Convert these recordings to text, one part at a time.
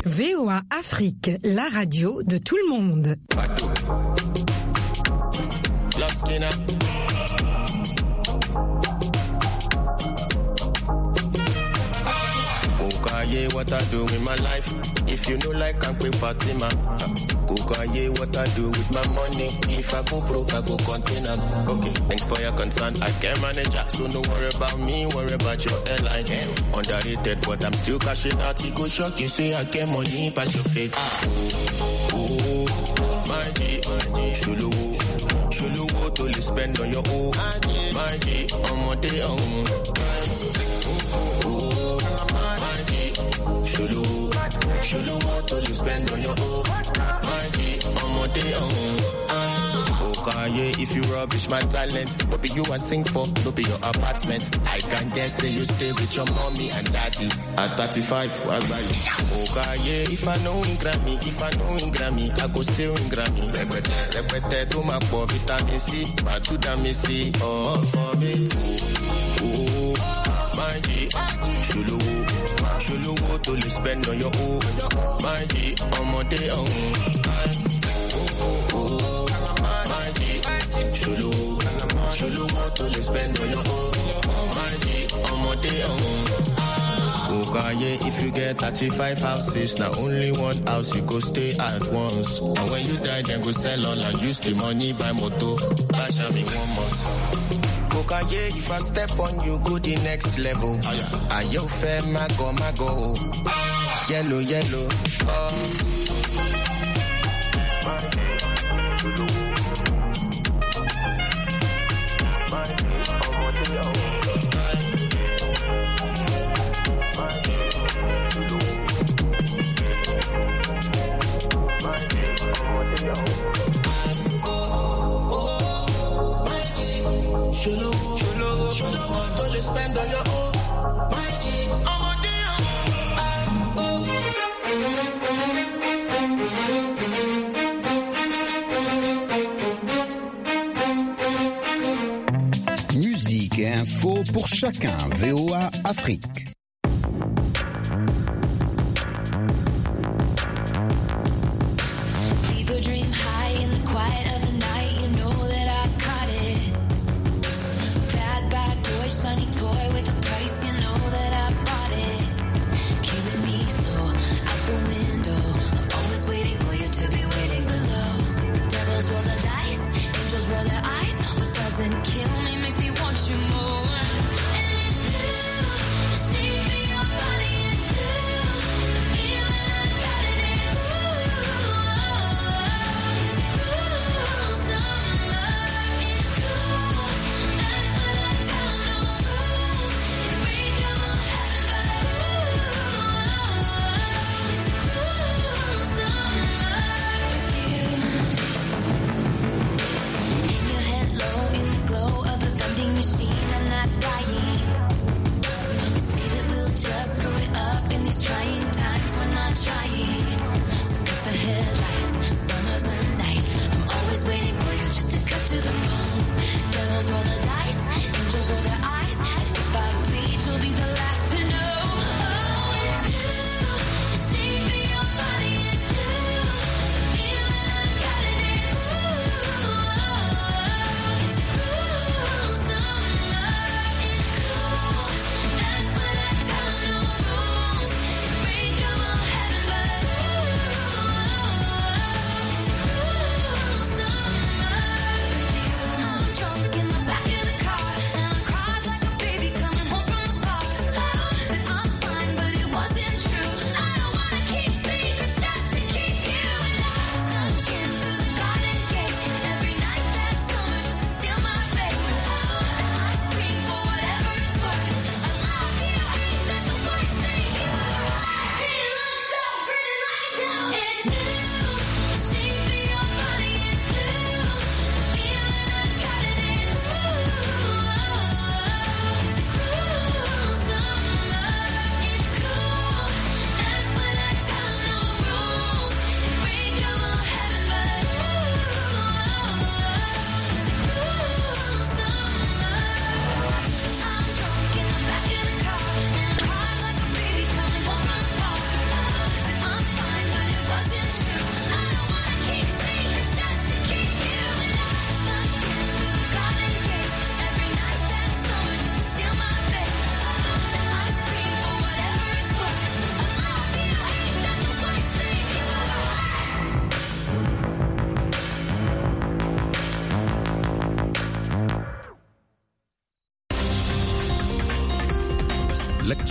VOA Afrique, la radio de tout le monde. Kukaye, what I do with my life. If you know like I'm quick Fatima. Kukaye, what I do with my money. If I go broke, I go contain them. Okay, thanks for your concern. I can manage that. So no worry about me, worry about your airline. Underrated, but I'm still cashing out. It go shock you, say I get money past your face. Oh, my G, Shulu, what will you spend on your own? My G, on my day, Shulu, what will you spend on your own? My G, on my day, Okay, if you rubbish my talent, no be you I sing for, no be your apartment. I can guess say you stay with your mommy and daddy. At 35, what about you? Okay, if I know in Grammy, I go still in Grammy. Repete to my poor vitamin C, but to damn C, all for me. Oh, my G, Shulu, what will you spend on your own? My G, on my day, my G, Shulu, what will you spend on your own? My G, on my day, Kukaye, if you get 35 houses, now only one house you go stay at once. And when you die, then go sell all and use the money buy moto. Cash me 1 month. Kukaye, if I step on you, go the next level. Are you fair, mago? Yellow, Shulu, what will you spend on your own? My G, I'm on the Musique et info pour chacun. VOA Afrique. Kill me, makes me want you more. And it's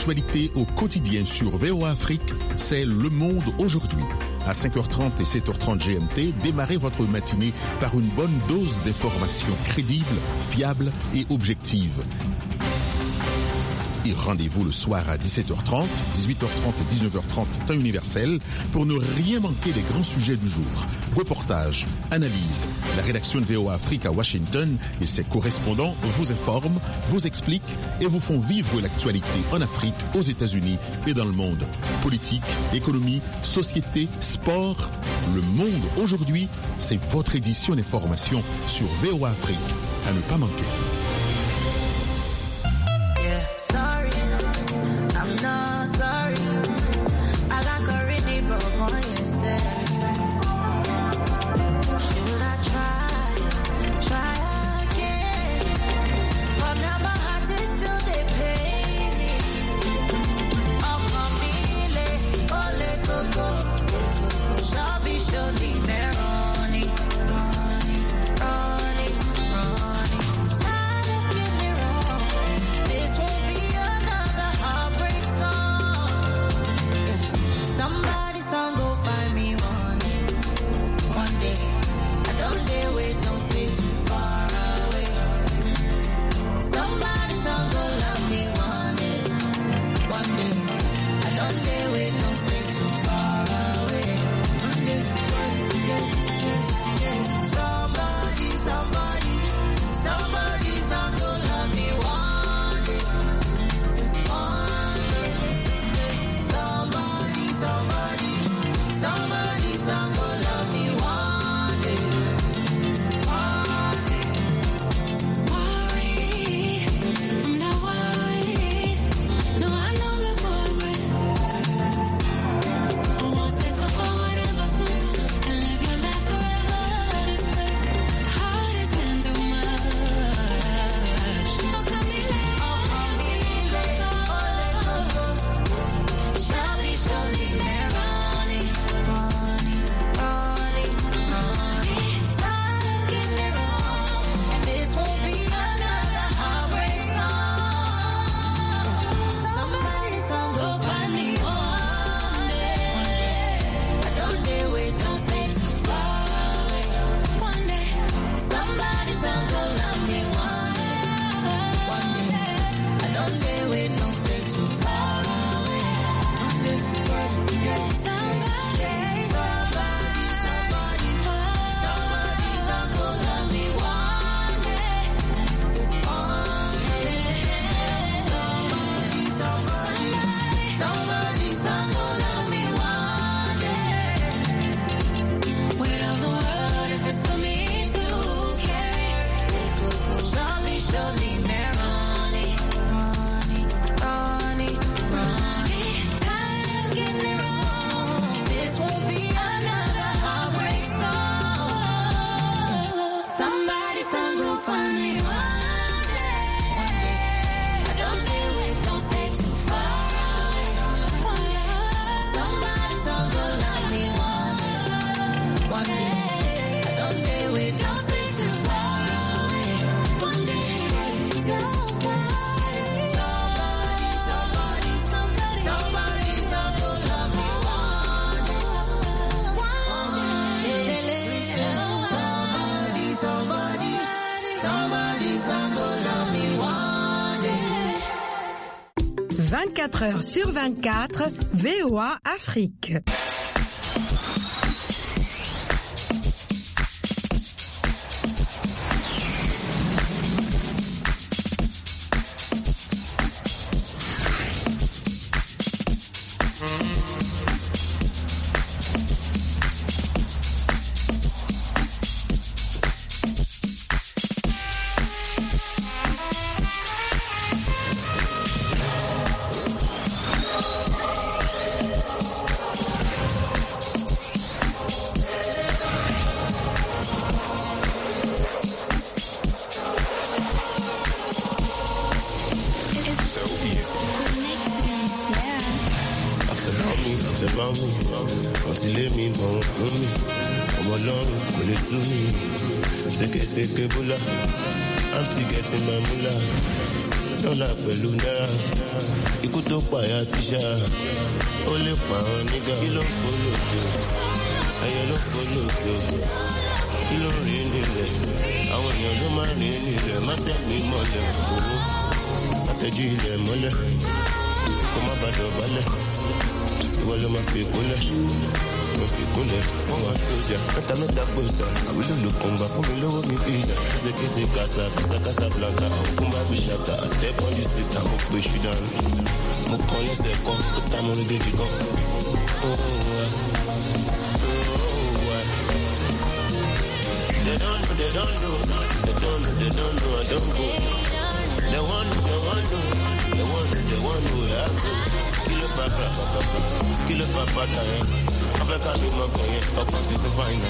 l'actualité au quotidien sur VOA Afrique, c'est Le Monde aujourd'hui. À 5h30 et 7h30 GMT, démarrez votre matinée par une bonne dose d'informations crédibles, fiables et objectives. Et rendez-vous le soir à 17h30, 18h30 et 19h30 temps universel pour ne rien manquer des grands sujets du jour. Reportages, analyses. La rédaction de VOA Afrique à Washington et ses correspondants vous informent, vous expliquent et vous font vivre l'actualité en Afrique, aux États-Unis et dans le monde. Politique, économie, société, sport. Le Monde aujourd'hui, c'est votre édition d'information sur VOA Afrique. À ne pas manquer. Sorry, I'm not sorry. I got already broke on yourself. Should I try again? But now my heart is still they pay me. Oh, family, ole coco, shabby, surely, Ronnie. Tired of getting wrong. This won't be another heartbreak song. Somebody's song go find me one day. I don't dare wait, don't stay too far away. Somebody's song go love me one day. I don't dare wait, don't stay too far away. Somebody's song go love me one day. Somebody's song go love me one day. Worried, I'm not worried. No, I know the worries. Who wants to talk about whatever and live your life forever? This place, heart has been through much. How come me late? Surely, Ronnie. Tired of getting it wrong. This won't be another heartbreak song. Somebody's song go find me one day. I don't dare wait, don't stay too far away. One day, somebody's song go love me one day. I don't dare wait, don't stay too far away. Somebody's song go love me one day. Somebody's song go love me one day. Weight of the world if it's for me to carry. Surely, Ronnie. Tired of getting it wrong. This won't be another heartbreak song. Somebody's song go find me one day. I don't dare wait, don't stay too far away. Somebody's song go love me one day. I don't dare wait, don't stay too far away. One day, somebody's song go love me one day. Somebody's song go love me one day. 24 heures sur 24, VOA Afrique. Séké boula, I'm still getting my moolah. Dọ́là pẹ̀lú náírà. Ikú tó pààyà tíṣà. Ó lè pa àwọn nígà. Kí ló ń fò lòdò? Ẹyẹ ló fò lòdò. Kí ló ń rìn nílẹ̀? Àwọn èèyàn ló máa rìn nílẹ̀. Má tẹ̀mí mọ́lẹ̀ owó. Àtẹ̀jú ilẹ̀ mọ́lẹ̀. Kó má bàdọ̀ balẹ̀. Ìwọ ló máa fi ìkúnlẹ̀. Mo fi ìkúnlẹ̀ fún wa sójà. Mẹ́ta gbòòsà. Àwílò ló kàn bá fún mi lówó mi bí ìjà. Késekése kàṣà kàṣà blanca. Òkun bá fi ṣàtà. Step on the street and mo pe ṣù dànù. Mo kàn lẹ́sẹ̀ kan. Ó ta mo rí déjì kan. They don't know, I don't go. They want to, I go. Kilo papa, Africa be my boy, opposite fine.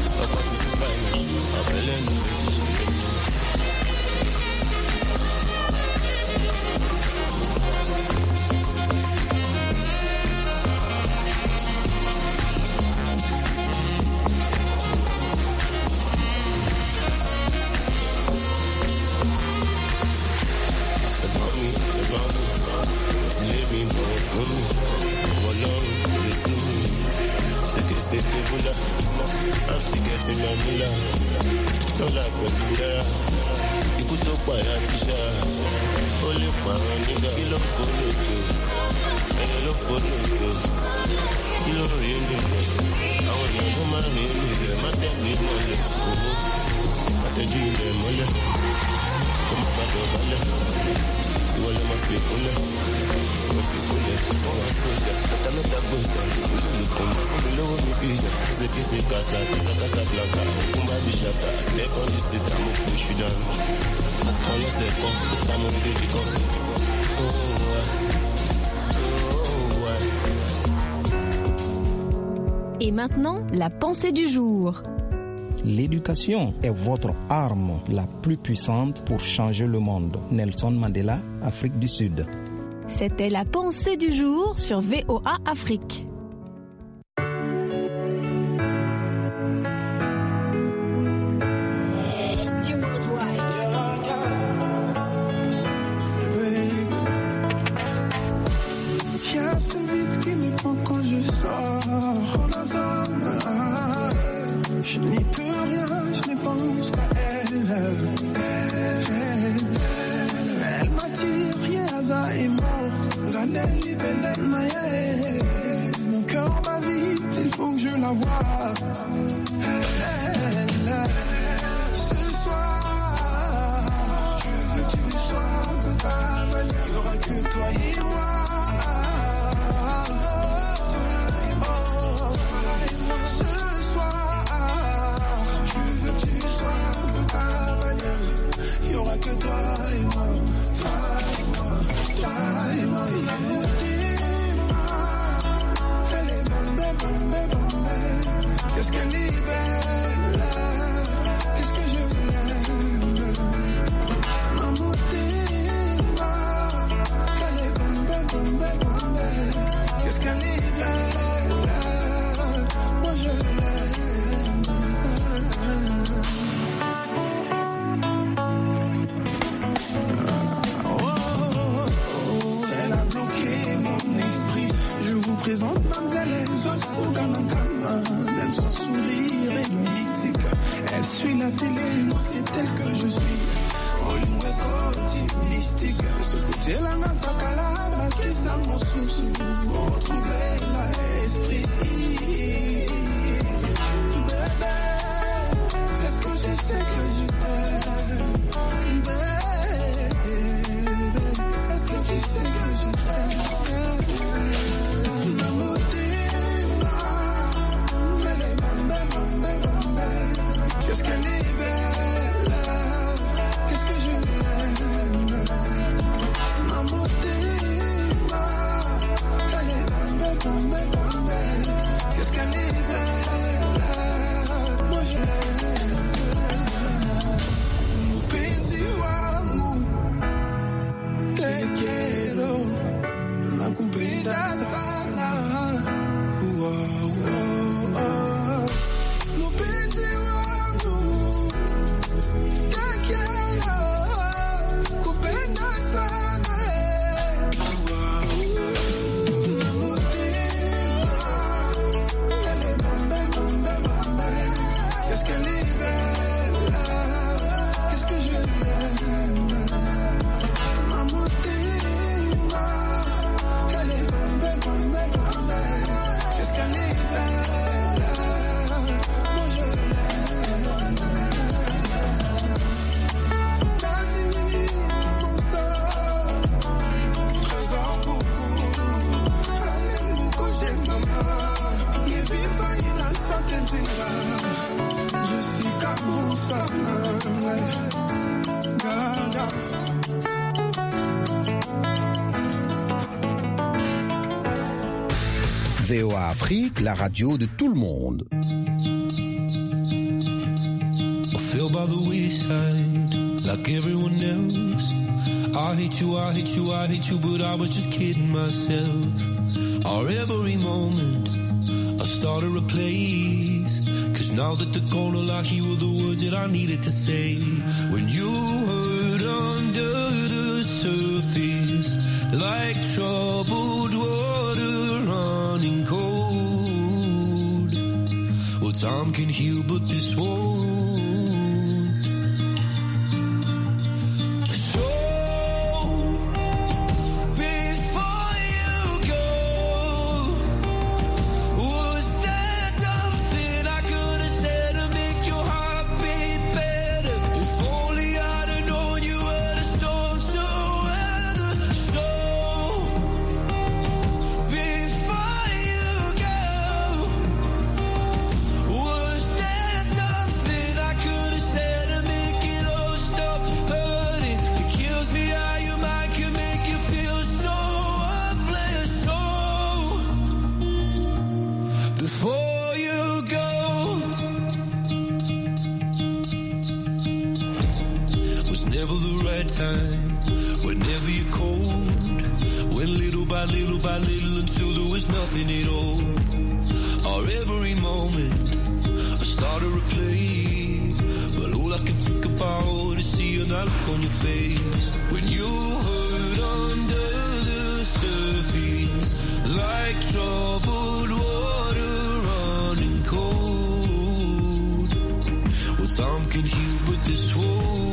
I'm still getting my moolah. Dọ́là pẹ̀lú náírà. Ikú tó pààyà tíṣà. Ó lè pa àwọn nígà. Kí ló fò lòdò? Ẹyẹ ló fò lòdò. Kí ló rìn nílẹ̀? Àwọn èèyàn ló máa rìn nílẹ̀. Má tẹ̀mí mọ́lẹ̀ owó. Àtẹ̀jú ilẹ̀ mọ́lẹ̀. Kó má bàdọ̀ balẹ̀. Ìwọ ló máa fi ìkúnlẹ̀. Mo fi ìkúnlẹ̀ fún wa sójà. Mẹ́ta gbòòsà. Olú kan bá fún mi lówó mi bí ìjà. Késekése kàṣà blanca. Òkun bá fi ṣàtà. Step on the street and mo pe ṣù dànù. Àtàn lẹ́sẹ̀ kan. Ó ta mo rí déjì kan. Et maintenant, la pensée du jour. L'éducation est votre arme la plus puissante pour changer le monde. Nelson Mandela, Afrique du Sud. C'était la pensée du jour sur VOA Afrique. Je n'y peux rien, je ne pense qu'à elle. Elle m'attire, rien hasardément. Ganelli, Benel, Maye. Mon cœur bat vite, il faut que je la voie. Ce soir, je veux que tu sois un pas. Il n'y aura que toi et moi. Que toi et moi, elle est bombée, qu'est-ce qu'elle est belle, qu'est-ce que je l'aime, maman t'aime, elle est bombée, qu'est-ce qu'elle est belle, moi je l'aime. Présente Mandela, soit sous Ganangama, même son sourire est mythique. Elle suit la télé, moi c'est elle que je suis. Olingwe Koti, mystique. De ce côté-là, Nazakala, qui ça mon sous-sous. Retrouver l'esprit. Bébé, est-ce que je sais que je t'aime? Bébé, est-ce que tu sais que je t'aime? Qu'est-ce qu'elle est belle, qu'est-ce que je l'aime. Maman t'aime, elle est VOA Afrique, la radio de tout le monde. I fell by the wayside, like everyone else. I hate you, I hate you, I hate you, but I was just kidding myself. Our every moment, I started a place. Cause now that the corner lock, here were the words that I needed to say. When you hurt under the surface, like troubled water running cold. Well, time can heal, but this won't. Time, whenever you're cold, went little by little by little until there was nothing at all. Our every moment, I started to play, but all I can think about is seeing that look on your face. When you hurt under the surface, like troubled water running cold. Well, time can heal, but this won't.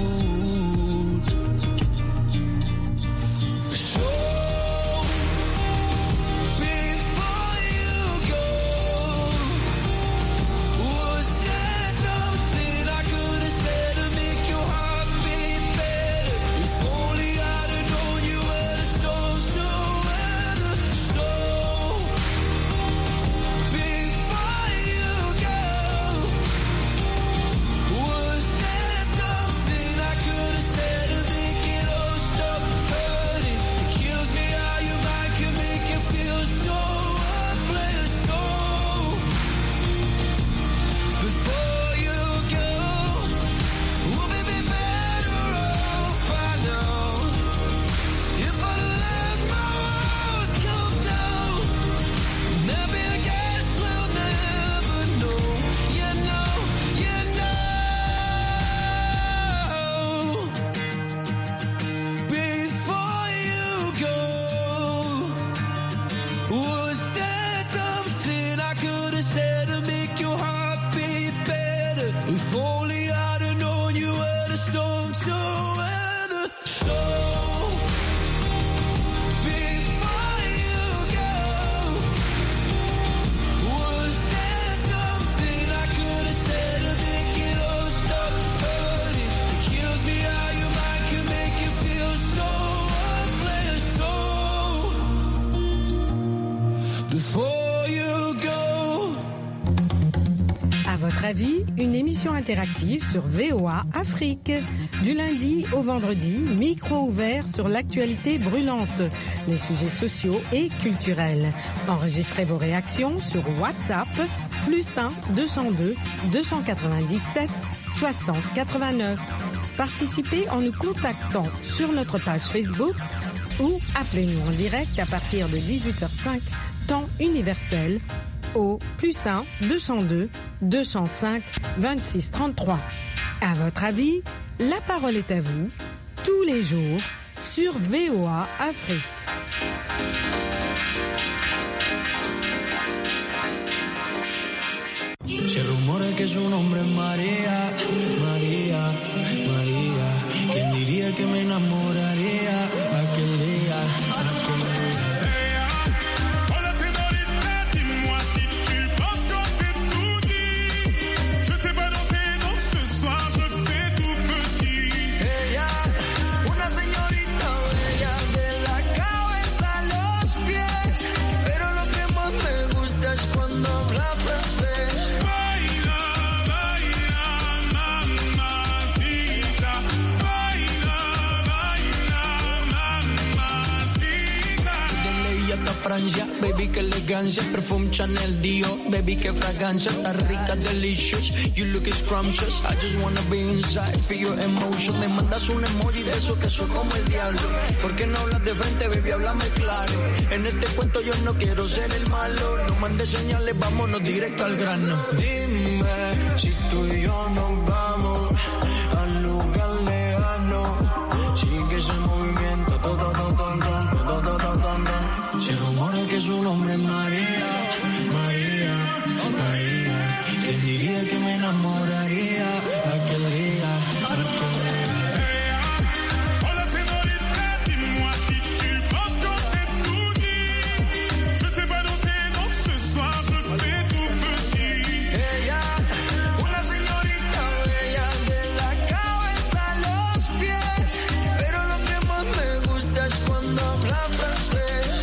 Avis, une émission interactive sur VOA Afrique. Du lundi au vendredi, micro ouvert sur l'actualité brûlante, les sujets sociaux et culturels. Enregistrez vos réactions sur WhatsApp, +1 202 297 60 89. Participez en nous contactant sur notre page Facebook ou appelez-nous en direct à partir de 18h05, temps universel, au +1 202 205 26 33. À votre avis, la parole est à vous, tous les jours, sur VOA Afrique. Se rumora que su nombre es María, María, María. ¿Quién diría que me enamoraría aquel día, aquel día? Cuando habla francés, baila, baila. baby, qué elegancia. Perfume Chanel, Dior, baby, qué fragancia. Está rica, delicious, you look scrumptious. I just wanna be inside, feel your emotion. Me mandas un emoji de eso que soy como el diablo. ¿Por qué no hablas de frente, baby? Háblame claro. En este cuento yo no quiero ser el malo. No mandes señales, vámonos directo al grano. Dime si tú y yo nos vamos al lugar lejano. Sigue ese movimiento, se rumora que su nombre es María, María, María. ¿Quién diría que me enamoraría aquel día, aquel día? Hola señorita, dis-moi si tu penses que c'est tout dit. Je t'ai pas dansé, donc ce soir je fais tout petit. Ella, una señorita bella de la cabeza a los pies, pero lo que más me gusta es cuando habla francés.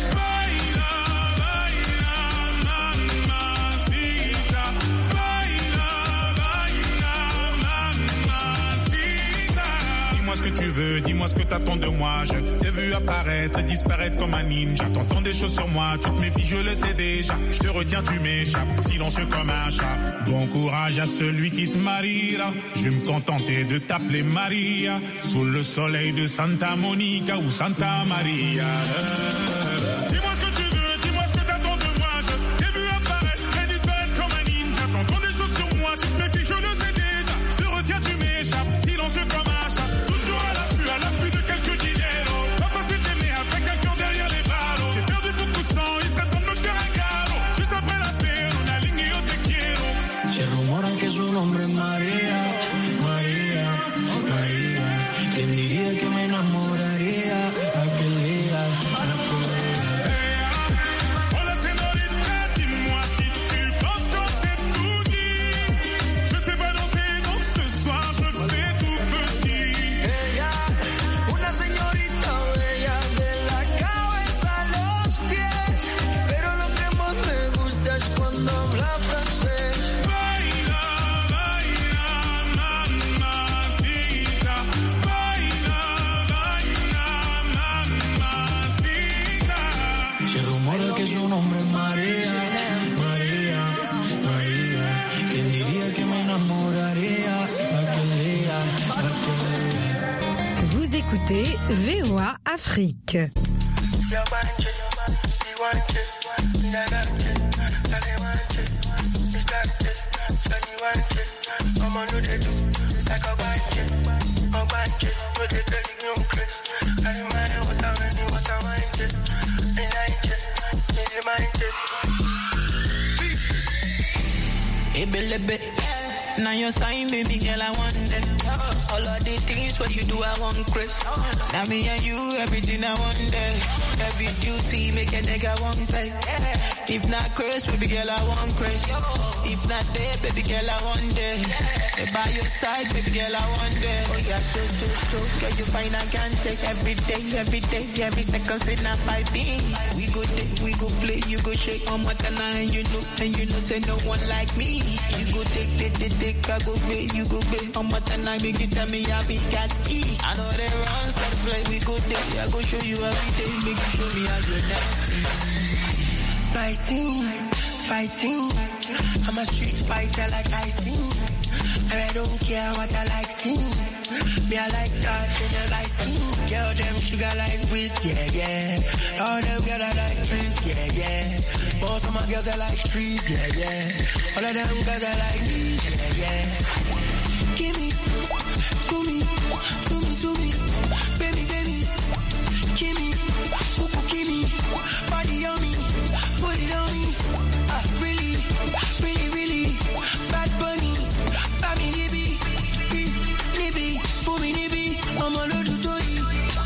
Dis-moi ce que tu veux, dis-moi ce que t'attends de moi. Je t'ai vu apparaître et disparaître comme un ninja. T'entends des choses sur moi, tu te méfies, je le sais déjà. Je te retiens, tu m'échappes, silencieux comme un chat. Bon courage à celui qui te mariera. Je vais me contenter de t'appeler Maria. Sous le soleil de Santa Monica ou Santa Maria. Dis-moi ce que tu veux, dis-moi ce que t'attends de moi. Je t'ai vu apparaître et disparaître comme un ninja. T'entends des choses sur moi, tu te méfies, je le sais déjà. Je te retiens, tu m'échappes, silencieux comme un chat. Toujours à l'affût de quelques dineros. Pas facile d'aimer avec un cœur derrière les barreaux. J'ai perdu beaucoup de sang, il serait temps de me faire un galop. Juste après la paix, una ligne yo te quiero. Se rumora que su nombre es María, María, María. ¿Quién diría que me enamoraría aquel día, aquel día? Hola señorita, dis-moi si tu penses que c'est tout dit. Je t'ai pas dansé, donc ce soir je fais tout petit. Ella, una señorita bella de la cabeza a los pies, pero lo que más me gusta es cuando habla francés. Baila, baila, mamacita. Baila, baila, mamacita. Se rumora que su nombre es María, María, María. ¿Quién diría que me enamoraría aquel día, aquel día? Vous écoutez VOA Afrique. Hey, baby, now your sign, baby girl, I want it. All of the things what you do, I want Chris. Now me and you, everything I want there. Every duty, make a nigga want pay. If not Chris, baby girl, I want Chris. If not there, baby girl, I want there. By your side, baby girl, I want there. Oh yeah, girl, you find I can take every day, every second, say not by me. We go day, we go play, you go shake on my canal, and you know, say no one like me. You go take, I go play, you go play on my canal, make you tell me I be Gatsby. I know they run, so play, we go day, I go show you every day, make you show me how you're nasty. Fighting, I'm a street fighter like I sing. And I don't care what I like sing. Me I like that in the light skin. Girl them sugar like whiz, yeah. All them girls I like trees, yeah. Most of my girls I like trees, yeah. All of them girls I like me, yeah. Give me, to me, baby, give me, give me, body on me, put it on me. Really, bad bunny, baby, nibby, for me, nibby, I'm a little toy.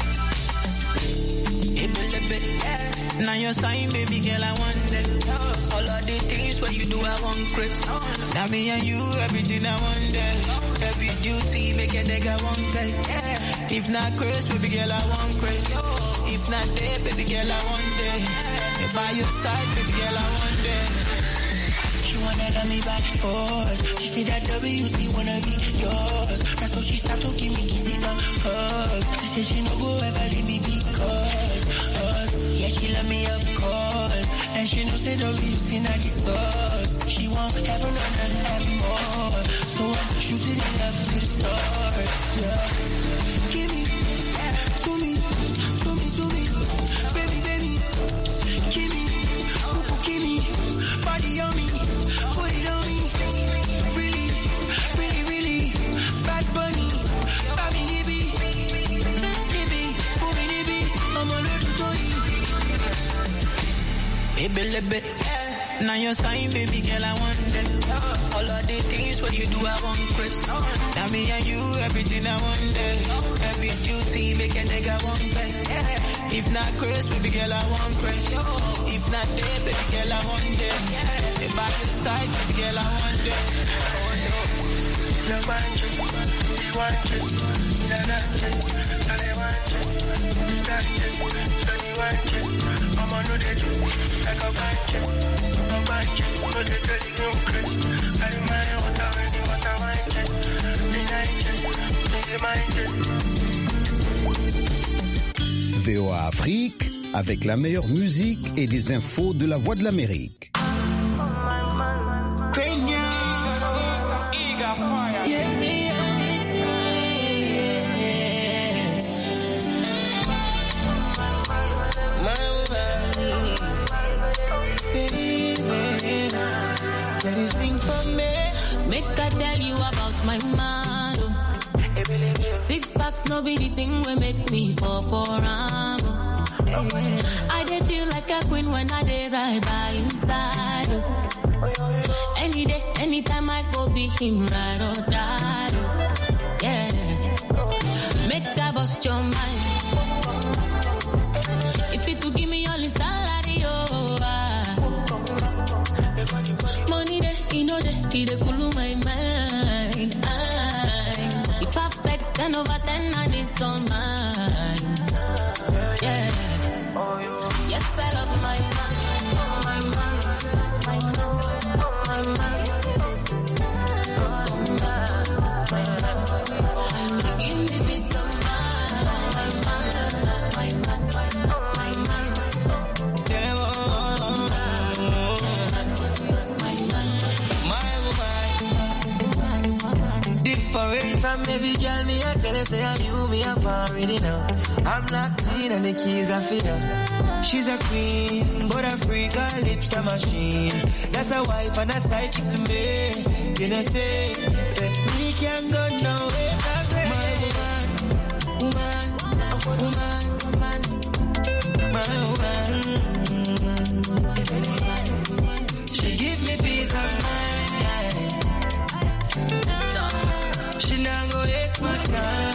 Now your sign, baby girl, I want it. All of the things what you do, I want Chris. Now me and you, everything I want there. Every duty, make a nigga want pay. If not Chris, baby girl, I want Chris. If not there, baby girl, I want there. By your side, baby girl, I want there. She wanna love me by force. She see that WC wanna be yours. That's why she start to give me kisses and hugs. She say she no go ever leave me because us. Yeah, she love me of course. And she knows it don't be seen at the source. She want heaven on earth and more. So I'm shooting it up to the stars. Yeah. Give me, to me, baby, baby. Give me, give me, body on me, put it on me. Really, really, really, bad bunny, baby, nibi, for me, nibi, I'm a little toy. Baby, baby, now your sign, baby girl, I want that. All of the things what you do, I want Chris. Now me and you, everything I want that. Every duty, make a nigga want that. If not Chris, baby girl, I want Chris. If not there, baby girl, I want that. If by your side, baby girl, I want that. No want you, you want you, no want you, no they want you, got you, so you want you. I'm on no they do, like a want you, no want you, no they tell you no Chris. I don't mind what I want you, deny you, VOA Afrique, avec la meilleure musique et des infos de la Voix de l'Amérique. Make I tell you about my man. 6 packs, no be the thing will make me fall for him. I dey feel like a queen when I dey ride by inside. Any day, anytime I go be him ride or die. Yeah, make that bust your mind. If it to give me all his salary, money there, you know that he dey cool my mind. Be perfect, 10 over 10 and it's all mine. Yeah. Yes, I love my man, my man, my man, my man. Give me peace of mind, my man, my man, my man. Different from every girl, me I tell her say I'm you, me up already now. I'm locked in and the keys are for her. She's a queen, but a freak, her lips a machine. That's a wife and a side chick to me. You know say me can't go nowhere. My woman, my woman. She give me peace of mind. She not go waste my time.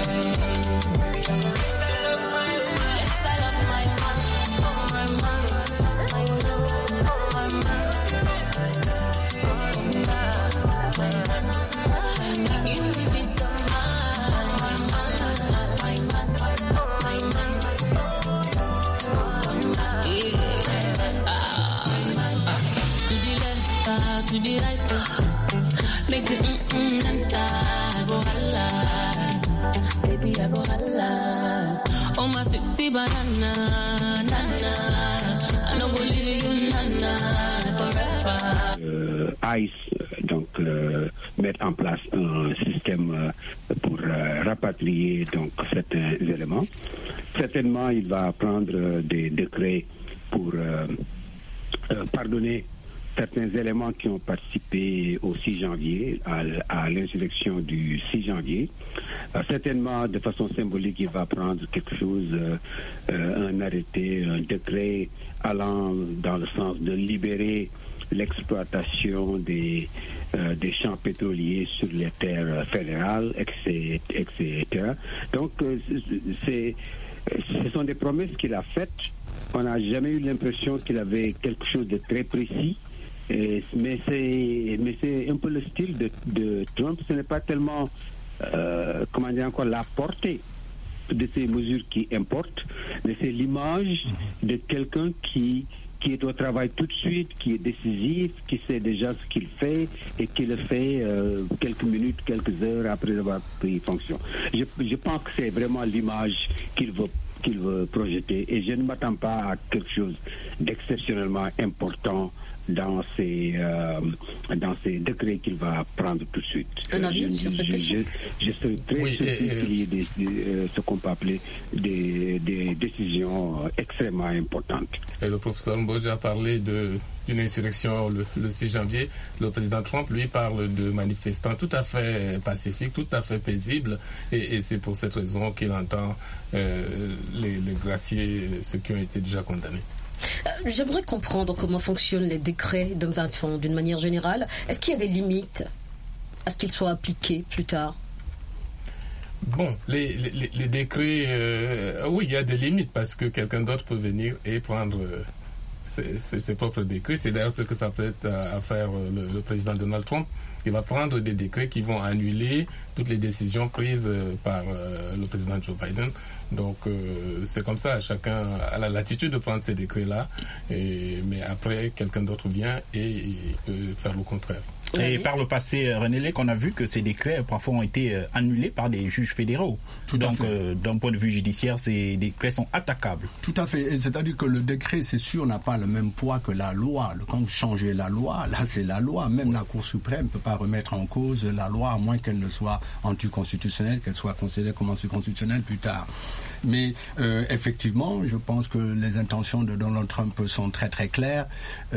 To the right, make the enter, go holla, baby I go holla. Oh my sweetie banana, nana, I no go leave you nana forever. ICE donc mettre en place un système pour rapatrier donc certains éléments. Certainement, il va prendre des décrets pour pardonner certains éléments qui ont participé au 6 janvier, à l'insurrection du 6 janvier. Certainement, de façon symbolique, il va prendre quelque chose, un arrêté, un décret allant dans le sens de libérer l'exploitation des champs pétroliers sur les terres fédérales, etc. Donc, ce sont des promesses qu'il a faites. On n'a jamais eu l'impression qu'il avait quelque chose de très précis. Mais c'est un peu le style de Trump. Ce n'est pas tellement, comment dire encore, la portée de ces mesures qui importent, mais c'est l'image de quelqu'un qui est au travail tout de suite, qui est décisif, qui sait déjà ce qu'il fait et qui le fait quelques minutes, quelques heures après avoir pris fonction. Je pense que c'est vraiment l'image qu'il veut qu'il veut projeter. Et je ne m'attends pas à quelque chose d'exceptionnellement important dans ces décrets qu'il va prendre tout de suite. Un avis sur cette question? Je serais très surpris qu'il y ait ce qu'on peut appeler des décisions extrêmement importantes. Et le professeur Mbodji a parlé d'une insurrection le 6 janvier. Le président Trump, lui, parle de manifestants tout à fait pacifiques, tout à fait paisibles. Et c'est pour cette raison qu'il entend les gracier ceux qui ont été déjà condamnés. J'aimerais comprendre comment fonctionnent les décrets d'une manière générale. Est-ce qu'il y a des limites à ce qu'ils soient appliqués plus tard? Bon, les décrets, oui, il y a des limites parce que quelqu'un d'autre peut venir et prendre ses propres décrets. C'est d'ailleurs ce que s'apprête à faire le président Donald Trump. Il va prendre des décrets qui vont annuler toutes les décisions prises par le président Joe Biden. Donc, c'est comme ça, chacun a la latitude de prendre ces décrets-là, mais après, quelqu'un d'autre vient et il peut faire le contraire. Et par le passé, René Lec, on a vu que ces décrets parfois ont été annulés par des juges fédéraux. Donc, d'un point de vue judiciaire, ces décrets sont attaquables. Tout à fait. C'est-à-dire que le décret, c'est sûr, n'a pas le même poids que la loi. Quand vous changez la loi, là, c'est la loi. Même la Cour suprême ne peut pas remettre en cause la loi, à moins qu'elle ne soit anticonstitutionnelle, qu'elle soit considérée comme anticonstitutionnelle plus tard. Mais effectivement, je pense que les intentions de Donald Trump sont très très claires.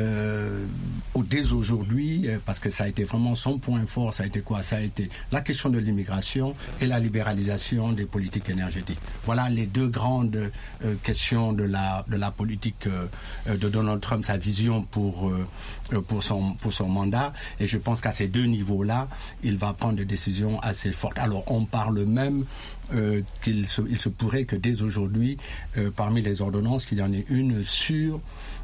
Dès aujourd'hui, parce que ça a été vraiment son point fort, ça a été quoi? Ça a été la question de l'immigration et la libéralisation des politiques énergétiques. Voilà les deux grandes questions de la politique de Donald Trump, sa vision pour son mandat. Et je pense qu'à ces deux niveaux-là, il va prendre des décisions assez fortes. Alors, on parle même il se pourrait que dès aujourd'hui, parmi les ordonnances, qu'il y en ait une sur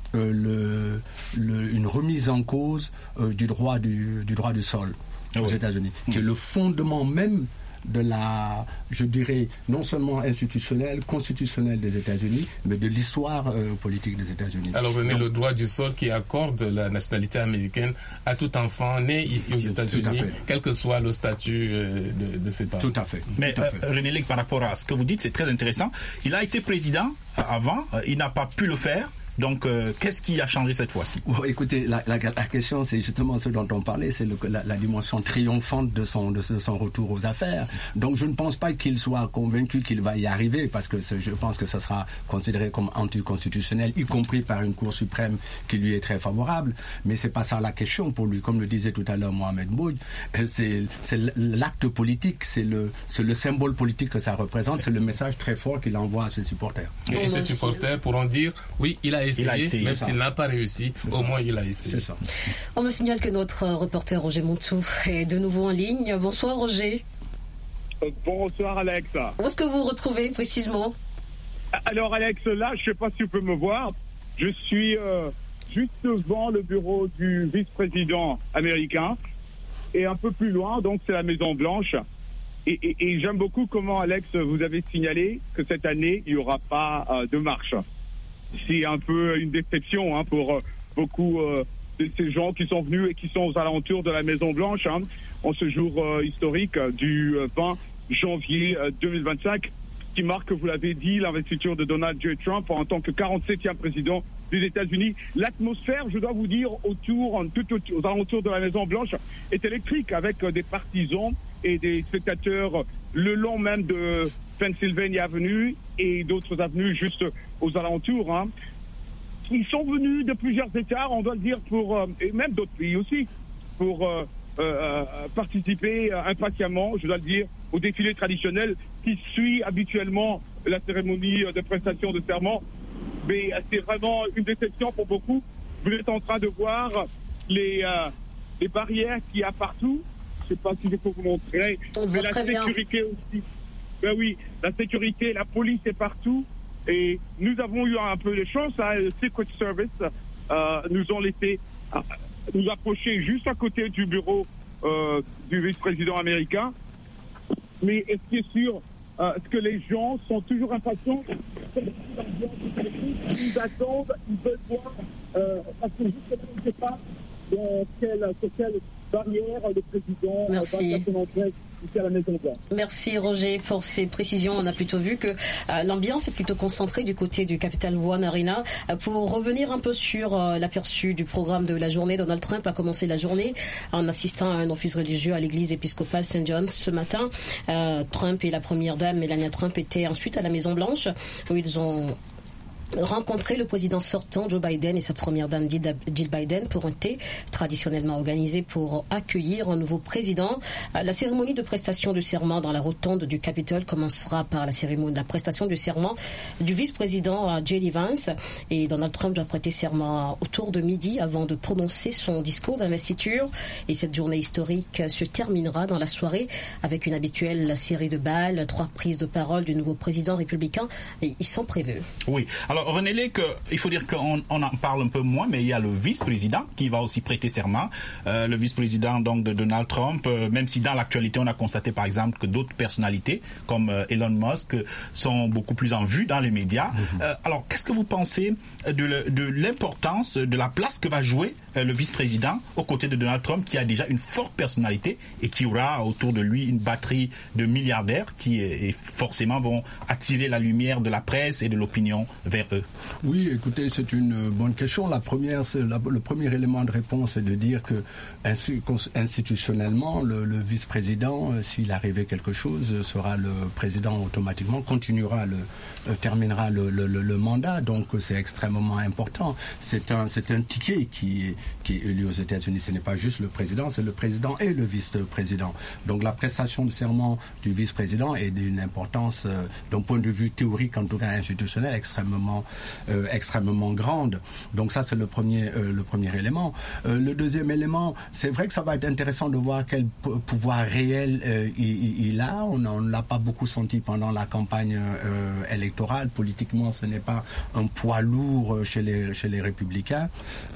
une remise en cause du droit du sol aux États-Unis, qui est le fondement même de la, je dirais, non seulement institutionnelle, constitutionnelle des États-Unis, mais de l'histoire politique des États-Unis. Alors, René, le droit du sol qui accorde la nationalité américaine à tout enfant né ici aux États-Unis, quel que soit le statut de ses parents. Tout à fait. Mais René Lec, par rapport à ce que vous dites, c'est très intéressant. Il a été président avant, il n'a pas pu le faire. Donc, qu'est-ce qui a changé cette fois-ci? Écoutez, la question, c'est justement ce dont on parlait, c'est la dimension triomphante de son retour aux affaires. Donc, je ne pense pas qu'il soit convaincu qu'il va y arriver, parce que je pense que ça sera considéré comme anticonstitutionnel, y compris par une Cour suprême qui lui est très favorable. Mais c'est pas ça la question pour lui. Comme le disait tout à l'heure Mohamed Mbodji, c'est l'acte politique, c'est le symbole politique que ça représente, c'est le message très fort qu'il envoie à ses supporters. Et ses supporters pourront dire, oui, il a essayé, même s'il n'a pas réussi, au moins il a essayé. Ça. On me signale que notre reporter Roger Montou est de nouveau en ligne. Bonsoir Roger. Bonsoir Alex. Où est-ce que vous vous retrouvez précisément? Alors Alex, là, je ne sais pas si vous pouvez me voir. Je suis juste devant le bureau du vice-président américain et un peu plus loin, donc c'est la Maison Blanche. Et j'aime beaucoup comment, Alex, vous avez signalé que cette année, il n'y aura pas de marche. C'est un peu une déception pour beaucoup de ces gens qui sont venus et qui sont aux alentours de la Maison-Blanche en ce jour historique du 20 janvier 2025, qui marque, vous l'avez dit, l'investiture de Donald J. Trump en tant que 47e président des États-Unis. L'atmosphère, je dois vous dire, aux alentours de la Maison-Blanche est électrique, avec des partisans et des spectateurs le long même de Pennsylvania Avenue et d'autres avenues juste aux alentours. Ils sont venus de plusieurs États, on doit le dire, et même d'autres pays aussi, pour participer impatiemment, je dois le dire, au défilé traditionnel qui suit habituellement la cérémonie de prestation de serment. Mais c'est vraiment une déception pour beaucoup. Vous êtes en train de voir les barrières qu'il y a partout. Je ne sais pas si je peux vous montrer. On voit très bien. La sécurité aussi. Ben oui, la sécurité, la police est partout. Et nous avons eu un peu de chance. Le Secret Service nous ont laissé nous approcher juste à côté du bureau du vice-président américain. Mais est-ce qui est sûr, est-ce que les gens sont toujours impatients? Ils attendent, ils veulent voir, parce que justement, on ne sait pas sur quelle barrière le président va s'annoncer ici à la Maison Blanche. Merci Roger pour ces précisions. On a plutôt vu que l'ambiance est plutôt concentrée du côté du Capital One Arena. Pour revenir un peu sur l'aperçu du programme de la journée, Donald Trump a commencé la journée en assistant à un office religieux à l'église épiscopale St. John ce matin. Trump et la première dame Melania Trump étaient ensuite à la Maison Blanche où ils ont rencontrer le président sortant Joe Biden et sa première dame Jill Biden pour un thé traditionnellement organisé pour accueillir un nouveau président. La cérémonie de prestation de serment dans la rotonde du Capitole commencera par la cérémonie de la prestation du serment du vice-président J.D. Vance, et Donald Trump doit prêter serment autour de midi avant de prononcer son discours d'investiture. Et cette journée historique se terminera dans la soirée avec une habituelle série de balles, 3 prises de parole du nouveau président républicain, et ils sont prévus. Oui. Alors René Lé, il faut dire qu'on en parle un peu moins, mais il y a le vice-président qui va aussi prêter serment. Le vice-président donc de Donald Trump, même si dans l'actualité on a constaté par exemple que d'autres personnalités comme Elon Musk sont beaucoup plus en vue dans les médias. Alors qu'est-ce que vous pensez de l'importance, de la place que va jouer le vice-président aux côtés de Donald Trump, qui a déjà une forte personnalité et qui aura autour de lui une batterie de milliardaires qui forcément vont attirer la lumière de la presse et de l'opinion vers eux? Oui, écoutez, c'est une bonne question. Le premier élément de réponse est de dire que institutionnellement, le vice-président, s'il arrivait quelque chose, sera le président automatiquement, terminera le mandat. Donc c'est extrêmement important. C'est un ticket qui est élu aux États-Unis. Ce n'est pas juste le président, c'est le président et le vice-président. Donc la prestation de serment du vice-président est d'une importance, d'un point de vue théorique, en tout cas institutionnel, extrêmement grande. Donc ça, c'est le premier élément. Le deuxième élément, c'est vrai que ça va être intéressant de voir quel pouvoir réel il a. On ne l'a pas beaucoup senti pendant la campagne électorale. Politiquement, ce n'est pas un poids lourd chez les républicains.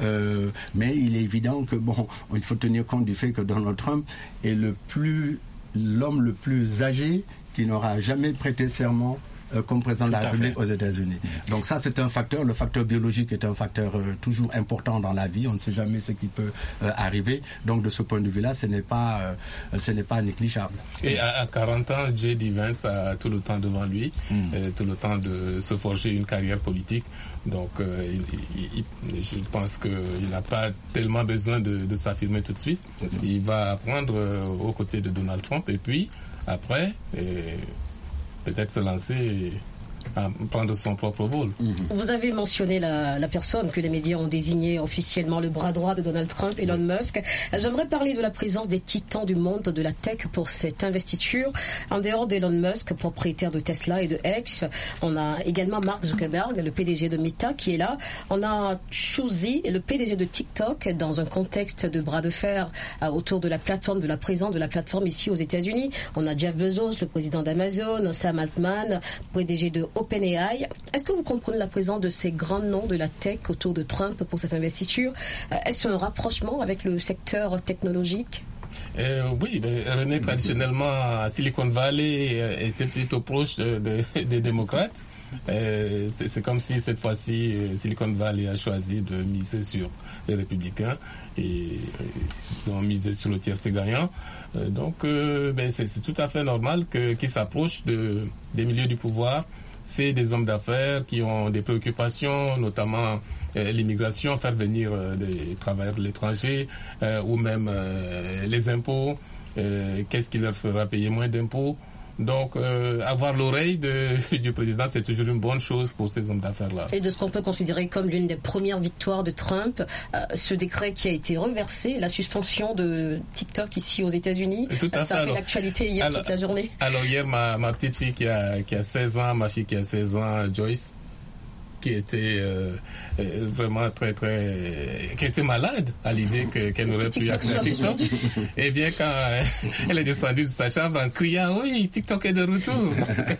Mais il est évident que il faut tenir compte du fait que Donald Trump est l'homme le plus âgé qui n'aura jamais prêté serment comme président de la République aux États-Unis. Donc ça, c'est un facteur. Le facteur biologique est un facteur toujours important dans la vie. On ne sait jamais ce qui peut arriver. Donc de ce point de vue-là, ce n'est pas négligeable. Et à 40 ans, J.D. Vance a tout le temps devant lui, tout le temps de se forger une carrière politique. Donc je pense qu'il n'a pas tellement besoin de s'affirmer tout de suite. Il va apprendre aux côtés de Donald Trump, et puis après peut-être se lancer à prendre son propre vol. Vous avez mentionné la personne que les médias ont désignée officiellement le bras droit de Donald Trump, Elon Musk. J'aimerais parler de la présence des titans du monde de la tech pour cette investiture. En dehors d'Elon Musk, propriétaire de Tesla et de X, on a également Mark Zuckerberg, le PDG de Meta, qui est là. On a Chuzi, le PDG de TikTok, dans un contexte de bras de fer autour de la plateforme, de la présence de la plateforme ici aux États-Unis. On a Jeff Bezos, le président d'Amazon, Sam Altman, PDG de OpenAI. Est-ce que vous comprenez la présence de ces grands noms de la tech autour de Trump pour cette investiture? Est-ce un rapprochement avec le secteur technologique? Oui, René, traditionnellement, Silicon Valley était plutôt proche des démocrates. C'est comme si cette fois-ci, Silicon Valley a choisi de miser sur les républicains et ils ont misé sur le tiercé gagnant. Donc, c'est tout à fait normal qu'ils s'approchent des milieux du pouvoir. C'est des hommes d'affaires qui ont des préoccupations, notamment l'immigration, faire venir des travailleurs de l'étranger, ou même les impôts, qu'est-ce qui leur fera payer moins d'impôts. Donc, avoir l'oreille du président, c'est toujours une bonne chose pour ces hommes d'affaires-là. Et de ce qu'on peut considérer comme l'une des premières victoires de Trump, ce décret qui a été reversé, la suspension de TikTok ici aux États-Unis, ça a fait l'actualité hier toute la journée. Alors hier, ma petite fille qui a 16 ans, ma fille qui a 16 ans, Joyce, qui était vraiment qui était malade à l'idée qu'elle n'aurait plus accès à TikTok. Et bien quand elle est descendue de sa chambre en criant oui, TikTok est de retour.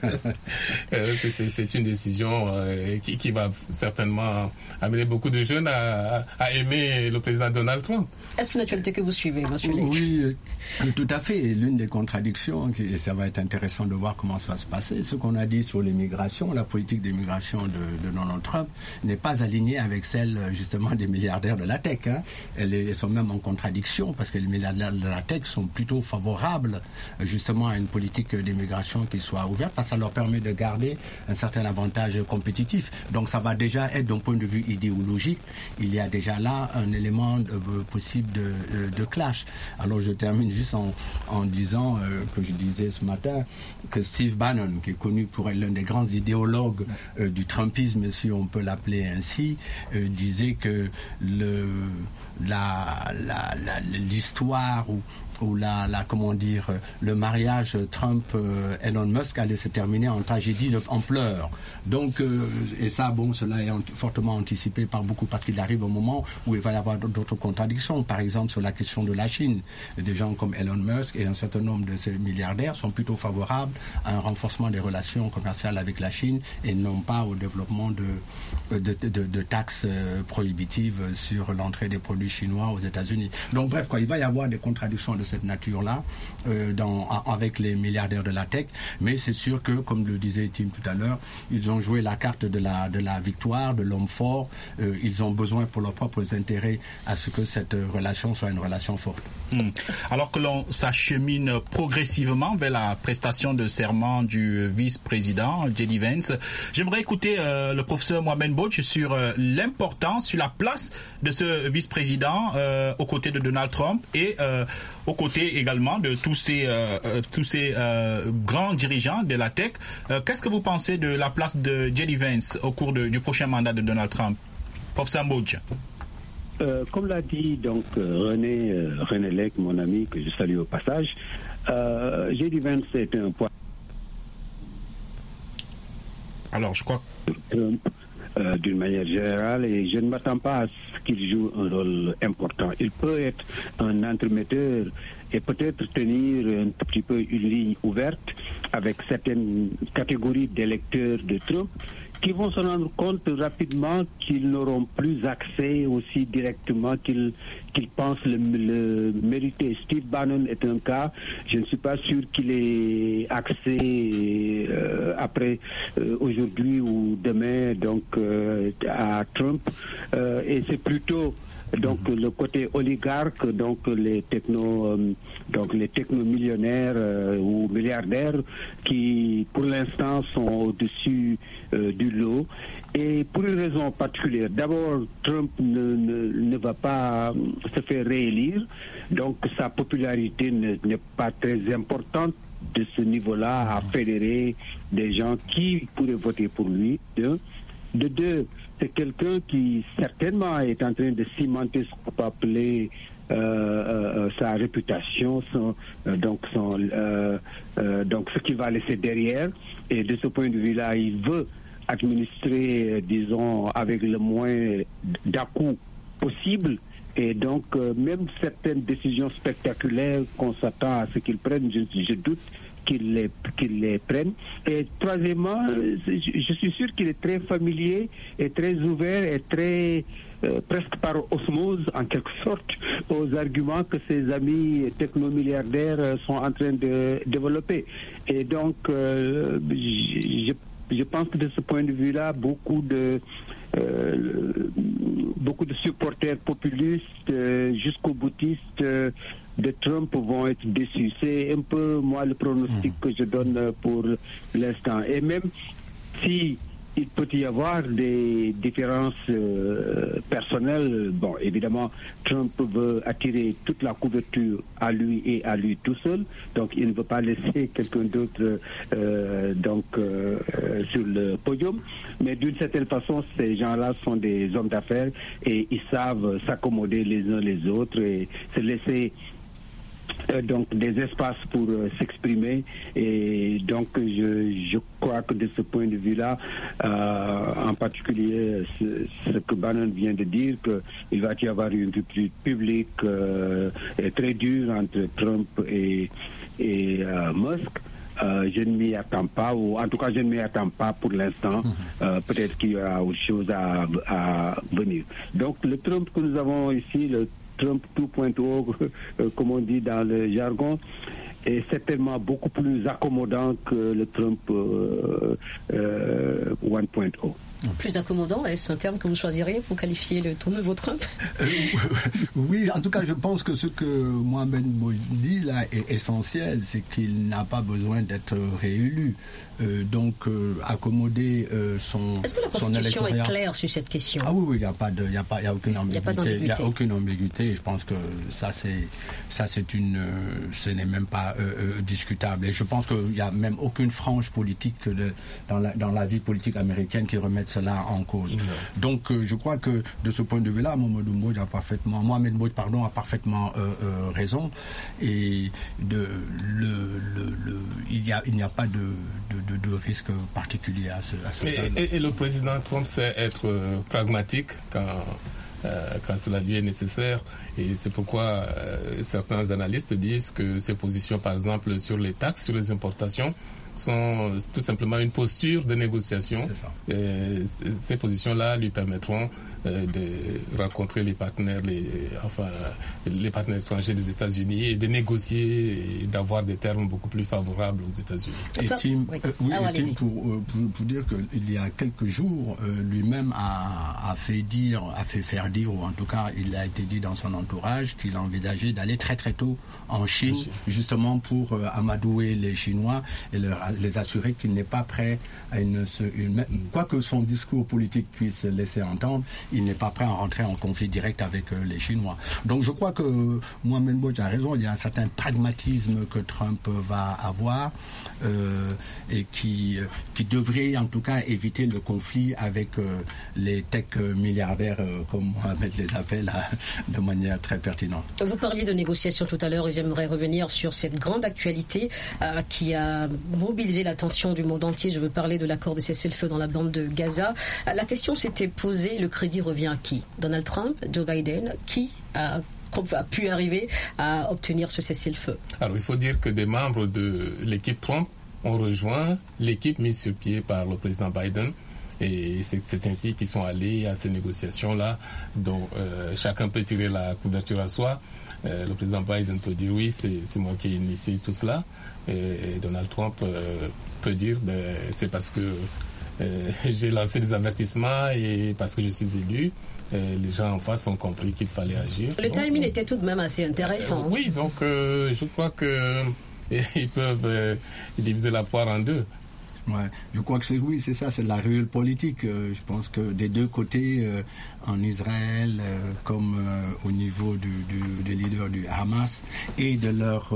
C'est une décision qui va certainement amener beaucoup de jeunes à aimer le président Donald Trump. Est-ce une actualité que vous suivez, monsieur Lé? Oui, tout à fait. L'une des contradictions, et ça va être intéressant de voir comment ça va se passer, ce qu'on a dit sur l'immigration, la politique d'immigration de Donald Donald Trump n'est pas alignée avec celle justement des milliardaires de la tech. Hein. Elles sont même en contradiction parce que les milliardaires de la tech sont plutôt favorables justement à une politique d'immigration qui soit ouverte parce que ça leur permet de garder un certain avantage compétitif. Donc ça va déjà être d'un point de vue idéologique, il y a déjà là un élément possible de clash. Alors je termine juste en disant que je disais ce matin que Steve Bannon, qui est connu pour être l'un des grands idéologues du Trumpisme, si on peut l'appeler ainsi, disait que l'histoire ou comment dire, le mariage Trump-Elon Musk allait se terminer en tragédie en pleurs. Donc, et ça, bon, cela est fortement anticipé par beaucoup parce qu'il arrive au moment où il va y avoir d'autres contradictions. Par exemple, sur la question de la Chine. Des gens comme Elon Musk et un certain nombre de ces milliardaires sont plutôt favorables à un renforcement des relations commerciales avec la Chine et non pas au développement de taxes prohibitives sur l'entrée des produits chinois aux États-Unis. Donc, bref, il va y avoir des contradictions de cette nature-là avec les milliardaires de la tech, mais c'est sûr que, comme le disait Tim tout à l'heure, ils ont joué la carte de la victoire, de l'homme fort. Ils ont besoin pour leurs propres intérêts à ce que cette relation soit une relation forte. Alors que l'on s'achemine progressivement vers la prestation de serment du vice-président J.D. Vance, j'aimerais écouter le professeur Mohamed Bouch sur l'importance, sur la place de ce vice-président aux côtés de Donald Trump et aux côtés également de tous ces grands dirigeants de la tech. Qu'est-ce que vous pensez de la place de J.D. Vance au cours du prochain mandat de Donald Trump? Professeur Bouch. Comme l'a dit donc René Lec, mon ami, que je salue au passage, J.D. Vance est un point. Alors, je crois. D'une manière générale, et je ne m'attends pas à ce qu'il joue un rôle important. Il peut être un entremetteur et peut-être tenir un petit peu une ligne ouverte avec certaines catégories d'électeurs de Trump qui vont se rendre compte rapidement qu'ils n'auront plus accès aussi directement qu'ils pensent le mériter. Steve Bannon est un cas, je ne suis pas sûr qu'il ait accès après aujourd'hui ou demain donc à Trump et c'est plutôt donc le côté oligarque, donc les technomillionnaires ou milliardaires qui pour l'instant sont au-dessus du lot et pour une raison particulière. D'abord, Trump ne va pas se faire réélire, donc sa popularité n'est pas très importante de ce niveau-là à fédérer des gens qui pourraient voter pour lui. De deux, c'est quelqu'un qui certainement est en train de cimenter ce qu'on peut appeler sa réputation, donc ce qu'il va laisser derrière. Et de ce point de vue-là, il veut administrer, disons, avec le moins d'à-coups possible. Et donc, même certaines décisions spectaculaires qu'on s'attend à ce qu'ils prennent, je doute qu'ils les prennent. Et troisièmement, je suis sûr qu'il est très familier et très ouvert et très presque par osmose en quelque sorte aux arguments que ses amis technomilliardaires sont en train de développer. Et donc je pense que de ce point de vue-là, beaucoup de supporters populistes jusqu'au boutistes de Trump vont être déçus. C'est un peu, moi, le pronostic que je donne pour l'instant. Et même si il peut y avoir des différences personnelles, bon, évidemment, Trump veut attirer toute la couverture à lui et à lui tout seul, donc il ne veut pas laisser quelqu'un d'autre sur le podium, mais d'une certaine façon, ces gens-là sont des hommes d'affaires et ils savent s'accommoder les uns les autres et se laisser donc des espaces pour s'exprimer et donc je crois que de ce point de vue-là, en particulier ce que Bannon vient de dire, qu'il va y avoir une rupture publique très dure entre Trump et Musk. Je ne m'y attends pas, ou en tout cas je ne m'y attends pas pour l'instant. Peut-être qu'il y aura autre chose à venir. Donc le Trump que nous avons ici, le Trump 2.0, comme on dit dans le jargon, est certainement beaucoup plus accommodant que le Trump 1.0. Plus accommodant, est-ce un terme que vous choisiriez pour qualifier ton nouveau Trump? Oui, en tout cas, je pense que ce que Mohamed dit là est essentiel, c'est qu'il n'a pas besoin d'être réélu. Donc, accommoder son Est-ce que la Constitution est claire sur cette question? Ah oui, il n'y a aucune ambiguïté. Il n'y a aucune ambiguïté. Je pense que ce n'est même pas discutable. Et je pense qu'il n'y a même aucune frange politique dans la vie politique américaine qui remette cela en cause. Donc, je crois que de ce point de vue-là, Mohamed Mbodj a parfaitement raison. Et il n'y a pas de risque particulier à ce stade. Et le président Trump sait être pragmatique quand cela lui est nécessaire. Et c'est pourquoi certains analystes disent que ses positions, par exemple, sur les taxes, sur les importations, sont tout simplement une posture de négociation. Ces positions-là lui permettront de rencontrer les partenaires étrangers des États-Unis et de négocier et d'avoir des termes beaucoup plus favorables aux États-Unis. Et Tim, pour dire qu'il y a quelques jours, lui-même a fait faire dire, ou en tout cas il a été dit dans son entourage qu'il envisageait d'aller très très tôt en Chine, justement pour amadouer les Chinois et les assurer qu'il n'est pas prêt à quoi que son discours politique puisse laisser entendre, il n'est pas prêt à rentrer en conflit direct avec les Chinois. Donc je crois que Mohamed Mbodj a raison, il y a un certain pragmatisme que Trump va avoir et qui devrait en tout cas éviter le conflit avec les tech milliardaires comme Mohamed les appelle de manière très pertinente. Vous parliez de négociations tout à l'heure et j'aimerais revenir sur cette grande actualité qui a mobilisé l'attention du monde entier. Je veux parler de l'accord de cessez-le-feu dans la bande de Gaza. La question s'était posée, le crédit revient à qui? Donald Trump, Joe Biden, qui a pu arriver à obtenir ce cessez-le-feu? Alors il faut dire que des membres de l'équipe Trump ont rejoint l'équipe mise sur pied par le président Biden. Et c'est ainsi qu'ils sont allés à ces négociations-là, dont chacun peut tirer la couverture à soi. Le président Biden peut dire oui, c'est moi qui ai initié tout cela. Et Donald Trump peut dire c'est parce que j'ai lancé des avertissements et parce que je suis élu. Les gens en face ont compris qu'il fallait agir. Le timing était tout de même assez intéressant. Oui, donc je crois qu'ils peuvent diviser la poire en deux. Ouais, je crois que c'est ça, c'est la ruelle politique. Je pense que des deux côtés, en Israël, comme au niveau des leaders du Hamas et de leurs,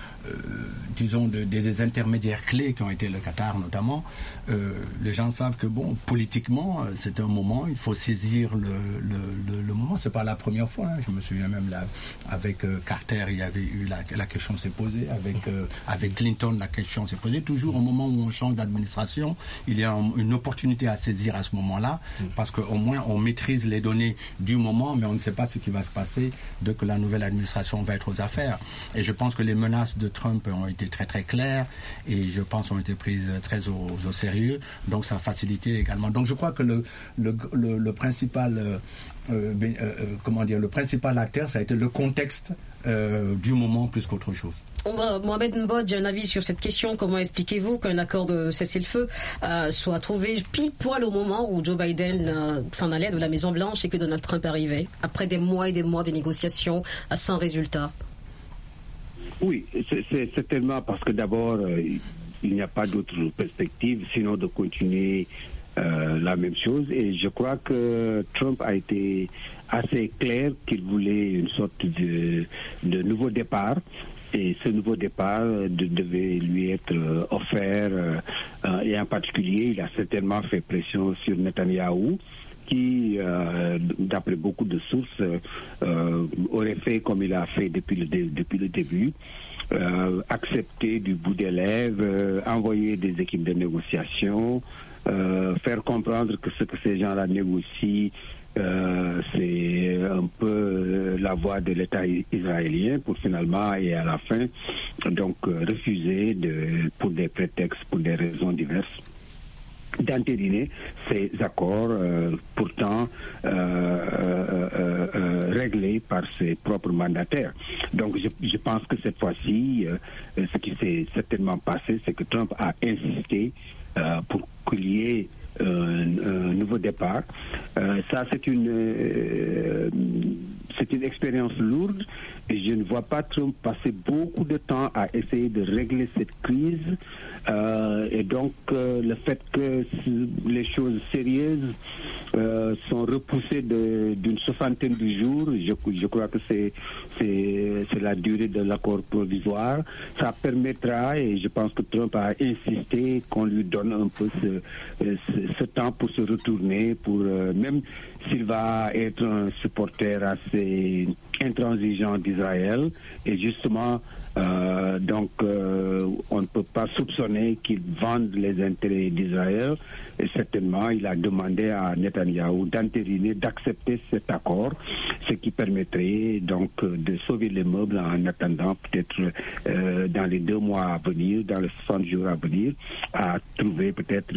des intermédiaires clés qui ont été le Qatar notamment, les gens savent que politiquement, c'est un moment, il faut saisir le moment. C'est pas la première fois. Je me souviens même là, avec Carter, il y avait eu la question s'est posée, avec Clinton, la question s'est posée. Toujours au moment où on change d'administration, il y a une opportunité à saisir à ce moment-là, parce qu'au moins on maîtrise les données du moment, mais on ne sait pas ce qui va se passer dès que la nouvelle administration va être aux affaires. Et je pense que les menaces de Trump ont été très très claires et je pense ont été prises très au sérieux. Donc ça a facilité également. Donc je crois que le principal le principal acteur, ça a été le contexte du moment plus qu'autre chose. Mohamed Mbodj, un avis sur cette question. Comment expliquez-vous qu'un accord de cessez-le-feu soit trouvé pile poil au moment où Joe Biden s'en allait de la Maison-Blanche et que Donald Trump arrivait, après des mois et des mois de négociations sans résultat? Oui, c'est certainement parce que d'abord, il n'y a pas d'autre perspective sinon de continuer la même chose. Et je crois que Trump a été assez clair qu'il voulait une sorte de nouveau départ. Et ce nouveau départ devait lui être offert. Et en particulier, il a certainement fait pression sur Netanyahou, qui, d'après beaucoup de sources, aurait fait comme il a fait depuis le début, accepter du bout des lèvres, envoyer des équipes de négociation, faire comprendre que ce que ces gens-là négocient, c'est un peu la voie de l'État israélien pour finalement et à la fin donc refuser pour des prétextes, pour des raisons diverses, d'entériner ces accords pourtant réglés par ses propres mandataires. Donc je pense que cette fois-ci, ce qui s'est certainement passé, c'est que Trump a insisté pour qu'il y ait un nouveau départ. Ça, c'est une expérience lourde et je ne vois pas Trump passer beaucoup de temps à essayer de régler cette crise. Et donc, le fait que les choses sérieuses sont repoussées d'une 60aine de jours, je crois que c'est la durée de l'accord provisoire. Ça permettra, et je pense que Trump a insisté qu'on lui donne un peu ce temps pour se retourner, pour même s'il va être un supporter assez intransigeant d'Israël. Et justement, donc, on ne peut pas soupçonner qu'il vende les intérêts d'Israël. Et certainement, il a demandé à Netanyahou d'entériner, d'accepter cet accord, ce qui permettrait donc de sauver les meubles en attendant peut-être dans les 2 mois à venir, dans les 60 jours à venir, à trouver peut-être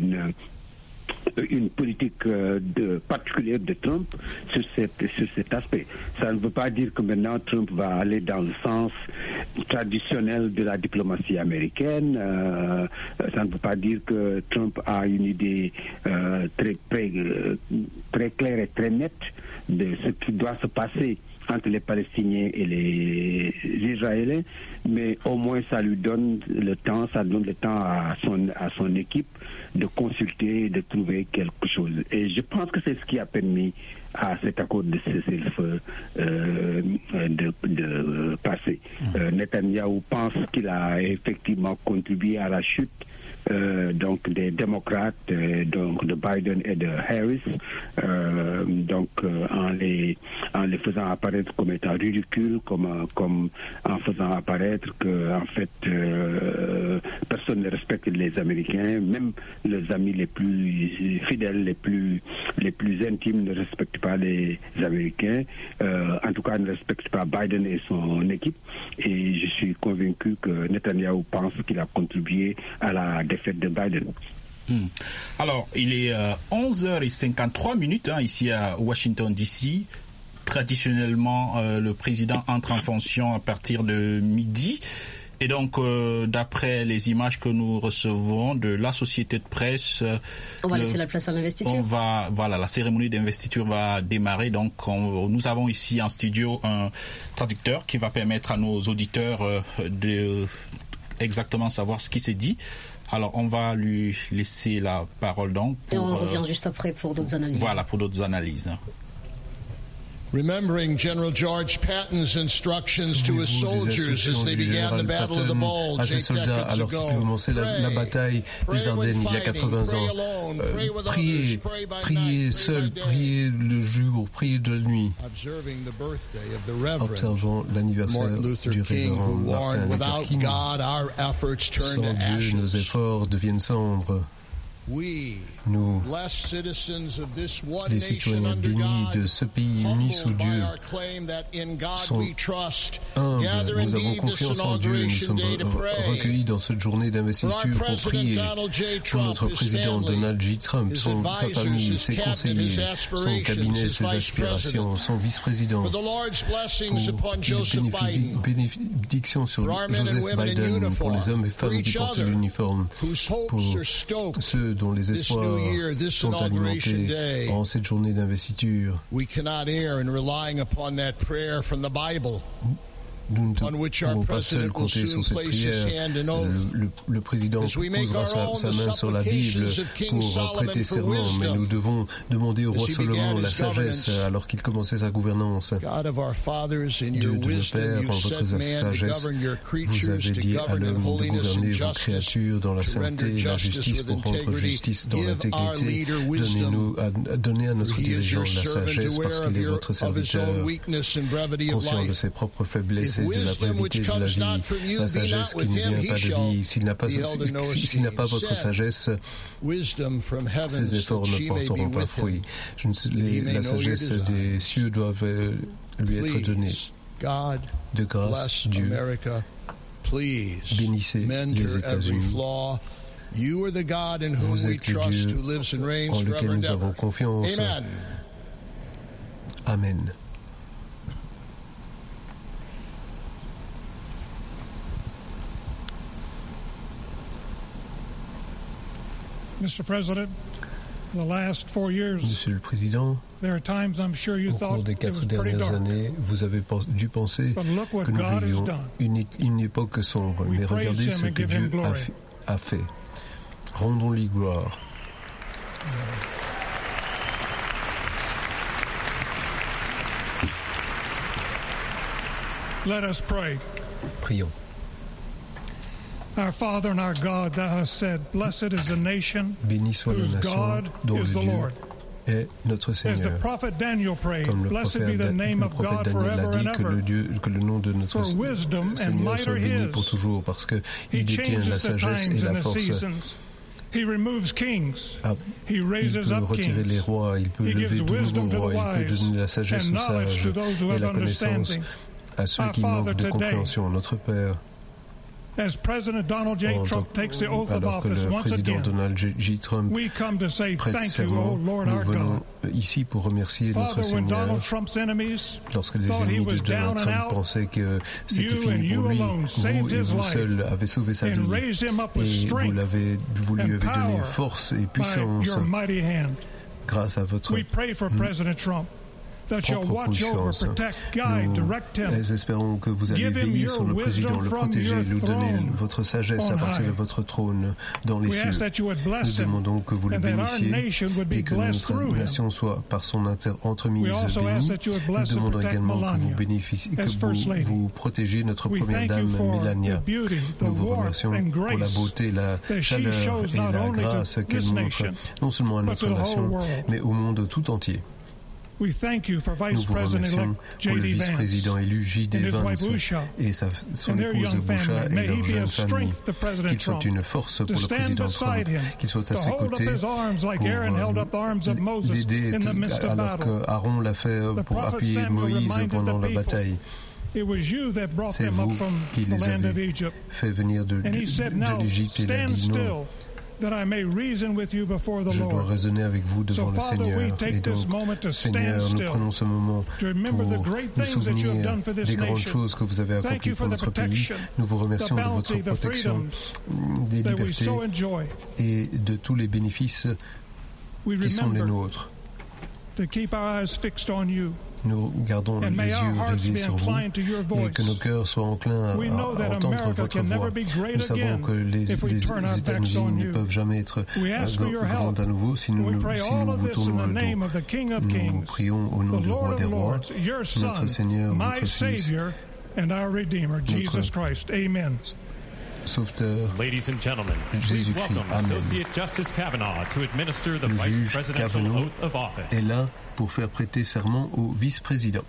une politique particulière de Trump sur cet aspect. Ça ne veut pas dire que maintenant Trump va aller dans le sens traditionnel de la diplomatie américaine. Ça ne veut pas dire que Trump a une idée très claire et très nette de ce qui doit se passer entre les Palestiniens et les Israéliens, mais au moins ça lui donne le temps, à son équipe de consulter, de trouver quelque chose. Et je pense que c'est ce qui a permis à cet accord de cessez-le-feu de passer. Netanyahou pense qu'il a effectivement contribué à la chute donc des démocrates, donc de Biden et de Harris, donc en les faisant apparaître comme étant ridicules, comme en faisant apparaître que en fait personne ne respecte les Américains, même les amis les plus fidèles, les plus intimes ne respectent pas les Américains, en tout cas ne respectent pas Biden et son équipe. Et je suis convaincu que Netanyahou pense qu'il a contribué à la défaite de Biden. Alors, il est 11h53 ici à Washington DC. Traditionnellement, le président entre en fonction à partir de midi. Et donc, d'après les images que nous recevons de la société de presse, on va laisser la place à l'investiture. La cérémonie d'investiture va démarrer. Donc, nous avons ici en studio un traducteur qui va permettre à nos auditeurs de exactement savoir ce qui s'est dit. Alors, on va lui laisser la parole donc. Et on revient juste après pour d'autres analyses. Voilà, pour d'autres analyses. Remembering General George Patton's instructions to his soldiers as they began the Battle of the Bulge 8 decades alors qu'il commençait la bataille des Ardennes il y a 80 ans. Priez seul, priez le jour, priez de la nuit. Observant l'anniversaire du révérend Martin Luther King. Sans Dieu, nos efforts deviennent sombres. Nous, les citoyens bénis de ce pays uni sous Dieu, sont humbles. Nous avons confiance en Dieu. Nous sommes recueillis dans cette journée d'investiture pour prier pour notre président Donald J. Trump, sa famille, ses conseillers, son cabinet, ses aspirations, son vice-président, pour une bénédiction sur Joseph Biden, pour les hommes et femmes qui portent l'uniforme, pour ceux dont les espoirs sont alimentés en cette journée d'investiture. Nous ne pouvons pas seuls compter sur cette prière. Le président posera sa main sur la Bible pour prêter serment, mais nous devons demander au roi Salomon la sagesse alors qu'il commençait sa gouvernance. Dieu de nos pères, en votre sagesse, vous avez dit à l'homme de gouverner vos créatures dans la sainteté et la justice pour rendre justice dans l'intégrité. Donnez à notre dirigeant la sagesse parce qu'il est votre serviteur, conscient de ses propres faiblesses et de la brevité de la vie, la sagesse qui ne vient pas de vie. S'il n'a pas votre sagesse, ses efforts ne porteront pas fruit. La sagesse des cieux doivent lui être donnée. De grâce, Dieu, bénissez les États-Unis. Vous êtes le Dieu en lequel nous avons confiance. Amen. Mr. President, Monsieur le Président, au cours des 4 dernières années, vous avez dû penser que nous vivions une époque sombre. Mais regardez ce que Dieu a fait. Rendons-lui gloire. Let us pray. Prions. Our Father and our God, thou hast said, blessed is the nation Béni soit la whose nation God dont is le the Dieu Lord. est notre As the Seigneur. prophet Daniel prayed, Comme le blessed be prophète, the name of God Daniel a forever dit and que ever. que le nom de notre For wisdom and Seigneur might soit are béni his. pour toujours, parce que He il détient la changes the sagesse et times la and the force. seasons. He removes kings. He Il raises peut up retirer les kings. rois, il peut He lever gives de wisdom nouveaux to the rois, il peut wise donner la sagesse and aux knowledge sages to those who et have la connaissance understanding. à ceux Our qui Father, manquent de today, compréhension. Notre Père, as President Donald J. Trump takes the oath of alors que office le once président again, Donald J. Trump we come to say prête thank you, serment, O Lord nous our venons God. ici pour remercier notre Father, when Seigneur. Donald Trump's enemies Lorsque les thought he ennemis de was down Donald and Trump out, pensaient que c'était you fini and you pour lui, alone saved vous et his vous life seul avez sauvé sa vie and raised him up with et strength vous lui and avez donné power force et by puissance your mighty hand. grâce à votre We pray for President Trump that you'll propre watch over, puissance. protect, guide, direct him. Nous espérons que vous allez Give him veiller your sur le président, wisdom le from protéger, your lui donner throne votre sagesse à on partir de high. votre trône dans les We ask cieux. that you would bless Nous him demandons que vous le and that our bénissiez nation would be et que blessed notre through him. nation soit par son entremise We also bénie. ask that you would Nous bless and demandons protect également que vous Melania bénéficiez, as First Lady. vous protégez notre We première thank you dame for Melania. the beauty, the Nous vous warmth remercions and pour la grace beauté, la that she chaleur shows et not la only to grâce qu'elle this montre nation, non seulement à but notre to the whole nation, world. mais au monde tout entier. We thank you for Nous Vice vous remercions President-elect pour le J.D. vice-président Vance élu J.D. and his wife Vance Usha et son and their épouse young Busha family. et May leur he be jeune a famille. strength to President Qu'ils soient Trump, une force to pour le stand président beside Trump, him, qu'ils soient à to ses hold up côtés his arms like Aaron held up the arms of pour Moses l'aider in the midst of alors battle. qu'Aaron l'a fait The pour prophet appuyer Samuel Moïse reminded pendant the la people, bataille. it was you that brought C'est them up vous from qui the les land of avez Egypt. fait venir de And he said, now l'Égypte et il a stand dit non. still, that I may reason with you before the Je dois Lord. raisonner avec vous devant So, le Father, Seigneur. we take Et this donc, moment to Seigneur, stand nous still, prenons ce moment to remember the pour great nous things that you have souvenir done for this des grandes nation. choses que vous avez Thank accomplies you for pour the notre pays. protection, Nous vous remercions the de votre bounty, the protection, freedoms des that we libertés so enjoy. et de tous les bénéfices We qui sont les remember nôtres. to keep our eyes fixed on you. Nous gardons And les may our yeux hearts rivés be sur vous inclined to your et voice. que nos cœurs soient enclins We know that à entendre America votre can voix. never be great Nous savons again que les if we turn our backs États-Unis on ne you. peuvent jamais être We ask for your grands help. à nouveau si nous We pray all vous of this in tournons the le name dos. of the King of Nous Kings, prions au nom the du Lord Roi des of Rois, Lords, your Son, notre Seigneur, my votre Fils, Savior, and our Redeemer, Jesus Christ. Amen. Sauveteur, Ladies and gentlemen, please Jésus-Christ. welcome Amen. Associate Justice Kavanaugh to administer the Le Vice juge Presidential Kavanaugh Oath of Office. est là pour faire prêter serment au vice-président.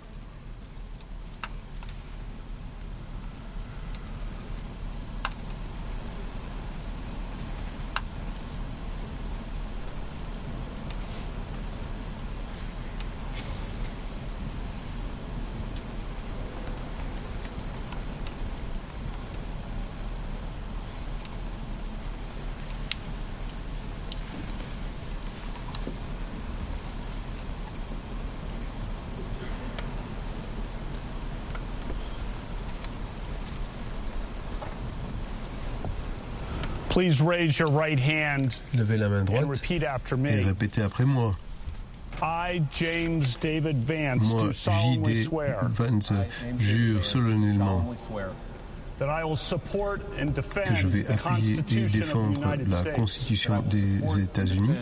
Please raise your right hand Levez la main and droite repeat after et me. répétez après moi. I, James David Vance, Moi, do solemnly J.D. swear Vance, jure solennellement that I will support and que defend je vais the appuyer et Constitution of the défendre United la States Constitution des États-Unis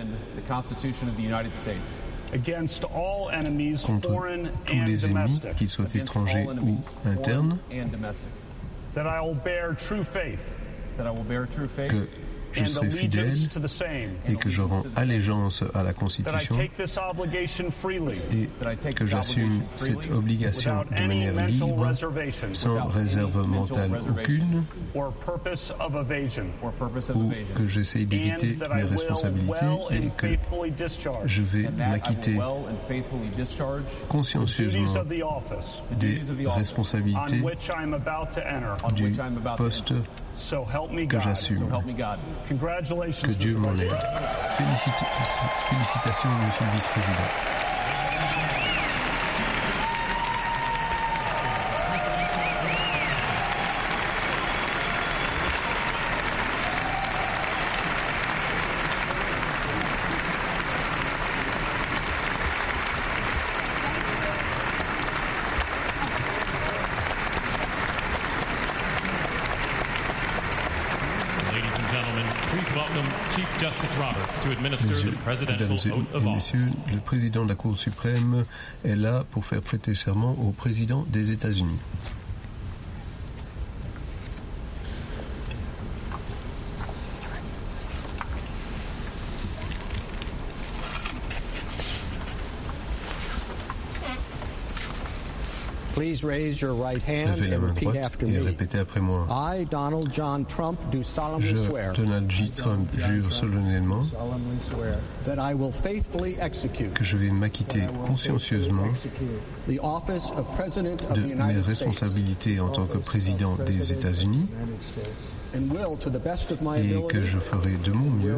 against all enemies, contre foreign tous and les ennemis, domestic. qu'ils soient étrangers ou internes, That I will bear true faith que je and serai fidèle allegiance to the same. et que je rends allégeance à la That I Constitution take this obligation freely et que j'assume cette obligation without de any manière mental libre, reservation sans réserve mentale aucune, or purpose of evasion. ou que j'essaye d'éviter And that I mes will responsabilités well et and que faithfully discharge je vais m'acquitter duties consciencieusement of the office des responsabilités on which I am about to enter. du poste So help me que God. j'assume. Congratulations, Que Dieu Mr. m'en aide. President. Félicitations, Monsieur le Vice-président. Mesdames et messieurs, le président de la Cour suprême est là pour faire prêter serment au président des États-Unis. Please raise your right hand Levez la and main repeat droite after et me. répétez après moi. I, Donald John Trump, do solemnly Je, swear Donald J. Trump, jure solennellement that I will faithfully execute que je vais m'acquitter consciencieusement the office of President of de the mes United States responsabilités en tant que président des États-Unis and will, to the best of my et ability, que je ferai de mon mieux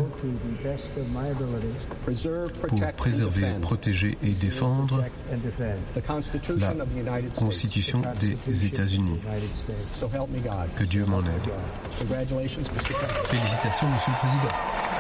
preserve, pour protect, and préserver, defend protéger et défendre the Constitution la of the United States. Constitution des États-Unis. So help me God. Que Dieu m'en aide. Congratulations, Mr. President. Félicitations, Monsieur le Président.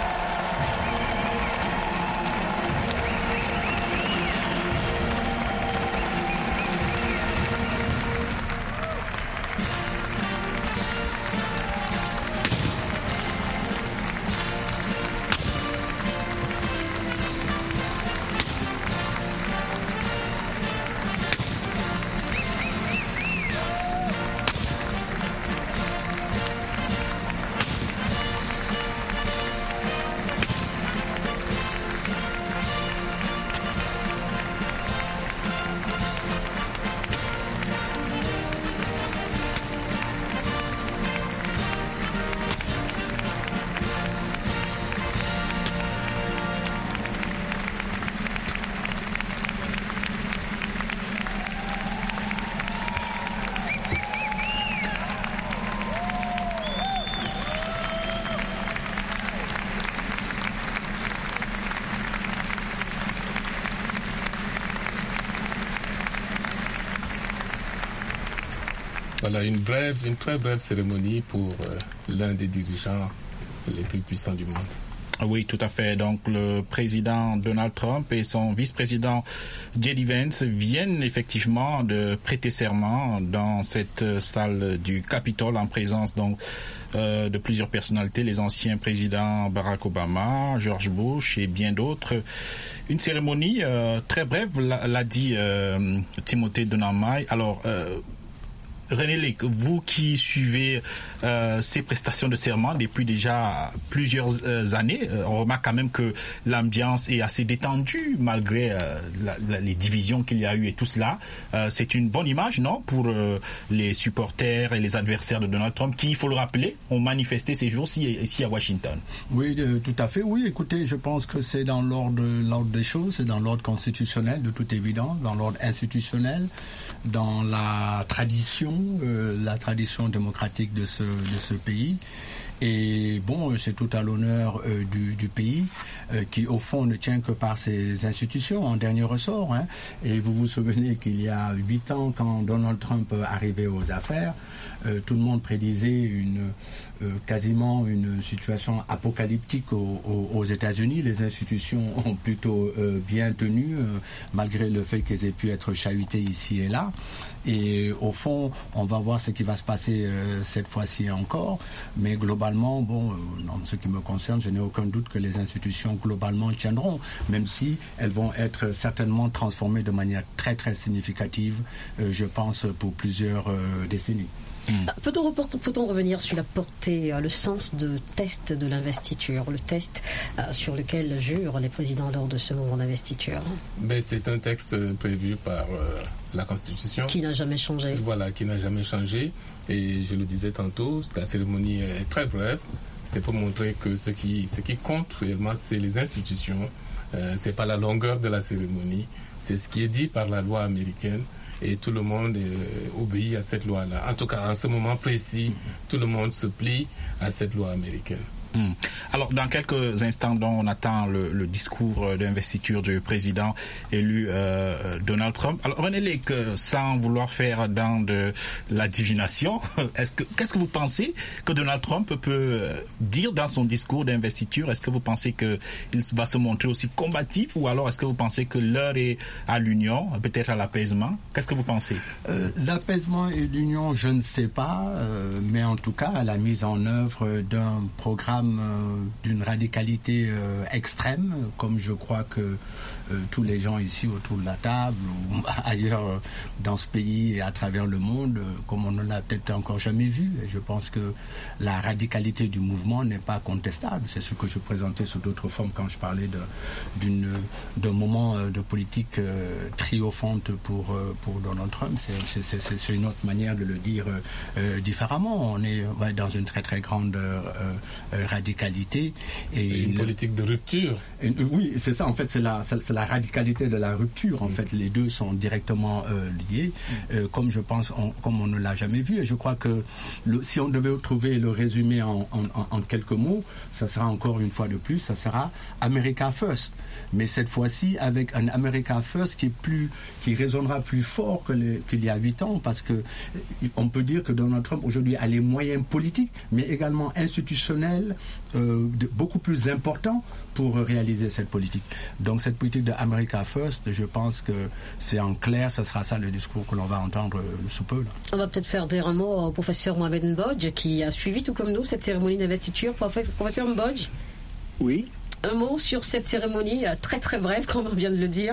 Voilà, une très brève cérémonie pour l'un des dirigeants les plus puissants du monde. Oui, tout à fait. Donc, le président Donald Trump et son vice-président J.D. Vance viennent effectivement de prêter serment dans cette salle du Capitole en présence donc de plusieurs personnalités, les anciens présidents Barack Obama, George Bush et bien d'autres. Une cérémonie très brève, l'a dit Timothée Donamai. Alors, René Lake, vous qui suivez ces prestations de serment depuis déjà plusieurs années, on remarque quand même que l'ambiance est assez détendue malgré les divisions qu'il y a eu et tout cela. C'est une bonne image, non, pour les supporters et les adversaires de Donald Trump qui, il faut le rappeler, ont manifesté ces jours-ci ici à Washington. Oui, tout à fait. Oui, écoutez, je pense que c'est dans l'ordre des choses, c'est dans l'ordre constitutionnel de toute évidence, dans l'ordre institutionnel, dans la tradition démocratique de ce pays. Et bon, c'est tout à l'honneur du pays qui, au fond, ne tient que par ses institutions en dernier ressort. Hein. Et vous vous souvenez qu'il y a 8 ans, quand Donald Trump arrivait aux affaires, tout le monde prédisait quasiment une situation apocalyptique aux États-Unis. Les institutions ont plutôt bien tenu, malgré le fait qu'elles aient pu être chahutées ici et là. Et au fond, on va voir ce qui va se passer cette fois-ci encore. Mais globalement, bon, en ce qui me concerne, je n'ai aucun doute que les institutions globalement tiendront, même si elles vont être certainement transformées de manière très très significative, je pense, pour plusieurs décennies. Peut-on revenir sur la portée, le sens de test de l'investiture, le test sur lequel jurent les présidents lors de ce moment d'investiture? Mais c'est un texte prévu par la Constitution. Qui n'a jamais changé. Voilà, qui n'a jamais changé. Et je le disais tantôt, la cérémonie est très brève. C'est pour montrer que ce qui compte réellement, c'est les institutions. C'est pas la longueur de la cérémonie. C'est ce qui est dit par la loi américaine. Et tout le monde obéit à cette loi-là. En tout cas, en ce moment précis, tout le monde se plie à cette loi américaine. Alors, dans quelques instants, on attend le discours d'investiture du président élu Donald Trump. Alors, René Lake, sans vouloir faire dans de la divination, qu'est-ce que vous pensez que Donald Trump peut dire dans son discours d'investiture? Est-ce que vous pensez qu'il va se montrer aussi combatif, ou alors est-ce que vous pensez que l'heure est à l'union, peut-être à l'apaisement? Qu'est-ce que vous pensez? L'apaisement et l'union, je ne sais pas, mais en tout cas, à la mise en œuvre d'un programme femme d'une radicalité extrême, comme je crois que tous les gens ici autour de la table ou ailleurs dans ce pays et à travers le monde, comme on ne l'a peut-être encore jamais vu. Et je pense que la radicalité du mouvement n'est pas contestable. C'est ce que je présentais sous d'autres formes quand je parlais d'un moment de politique triomphante pour Donald Trump. C'est une autre manière de le dire différemment. On est dans une très très grande radicalité. Et une politique de rupture. Oui, c'est ça. En fait, c'est la radicalité de la rupture. En fait, les deux sont directement liés, comme je pense, comme on ne l'a jamais vu. Et je crois que si on devait trouver le résumé en quelques mots, ça sera encore une fois de plus, ça sera America First. Mais cette fois-ci avec un America First qui résonnera plus fort qu'il y a 8 ans, parce que on peut dire que Donald Trump aujourd'hui a les moyens politiques, mais également institutionnels beaucoup plus importants pour réaliser cette politique. Donc cette politique de America First, je pense que c'est en clair, ce sera ça le discours que l'on va entendre sous peu. Là. On va peut-être faire dire un mot au professeur Mohamed Mbodj qui a suivi tout comme nous cette cérémonie d'investiture. Professeur Mbodj. Oui. Un mot sur cette cérémonie, très très bref, comme on vient de le dire.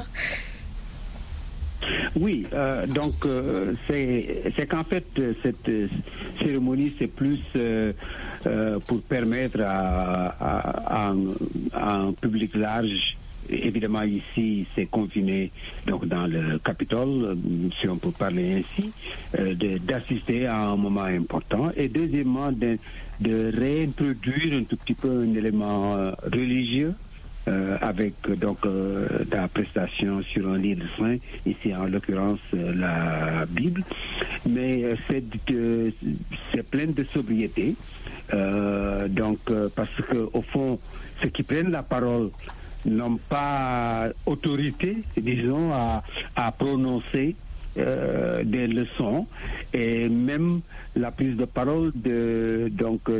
Oui, donc c'est qu'en fait cette cérémonie c'est plus pour permettre à un public large. Évidemment, ici, c'est confiné donc dans le Capitole, si on peut parler ainsi, d'assister à un moment important. Et deuxièmement, de réintroduire un tout petit peu un élément religieux avec donc la prestation sur un livre saint, ici en l'occurrence la Bible. Mais c'est plein de sobriété. Donc, parce que au fond, ceux qui prennent la parole n'ont pas autorité, disons, à prononcer des leçons, et même la prise de parole du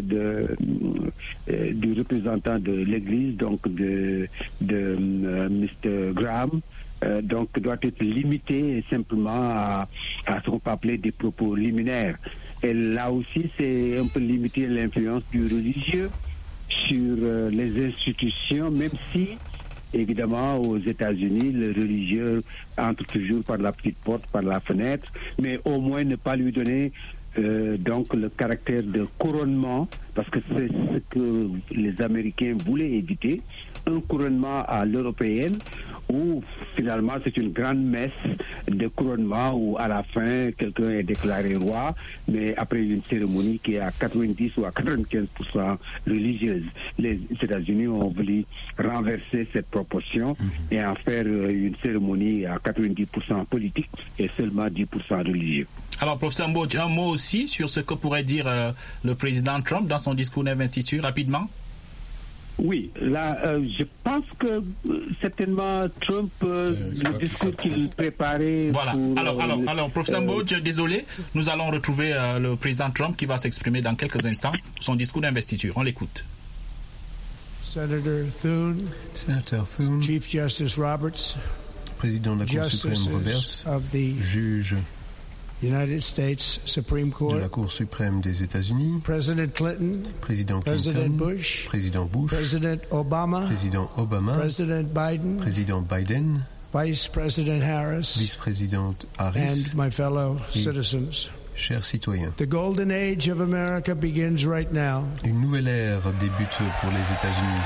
représentant de l'Église, donc de Mr. Graham, donc doit être limitée simplement à ce qu'on peut appeler des propos liminaires. Et là aussi, c'est un peu limiter l'influence du religieux sur les institutions, même si évidemment, aux États-Unis, le religieux entre toujours par la petite porte, par la fenêtre, mais au moins ne pas lui donner donc le caractère de couronnement, parce que c'est ce que les Américains voulaient éviter, un couronnement à l'européenne, où finalement c'est une grande messe de couronnement où à la fin quelqu'un est déclaré roi, mais après une cérémonie qui est à 90 ou à 95% religieuse. Les États-Unis ont voulu renverser cette proportion et en faire une cérémonie à 90% politique et seulement 10% religieux. Alors, professeur Mbodj, un mot aussi sur ce que pourrait dire le président Trump dans son discours d'investiture, rapidement. Oui, là, je pense que certainement Trump, le discours qu'il préparait... Voilà, alors, professeur Mbodj, désolé, nous allons retrouver le président Trump qui va s'exprimer dans quelques instants, son discours d'investiture. On l'écoute. Sénateur Thune, Chief Justice Roberts, président de la Cour suprême Roberts, juge United States Supreme Court, de la Cour suprême des États-Unis, President Clinton, président Bush, président Bush, President Obama, President Biden, Vice President Harris, vice-présidente Harris, and my fellow citizens. Chers citoyens, The golden age of America begins right now. Une nouvelle ère débute pour les États-Unis.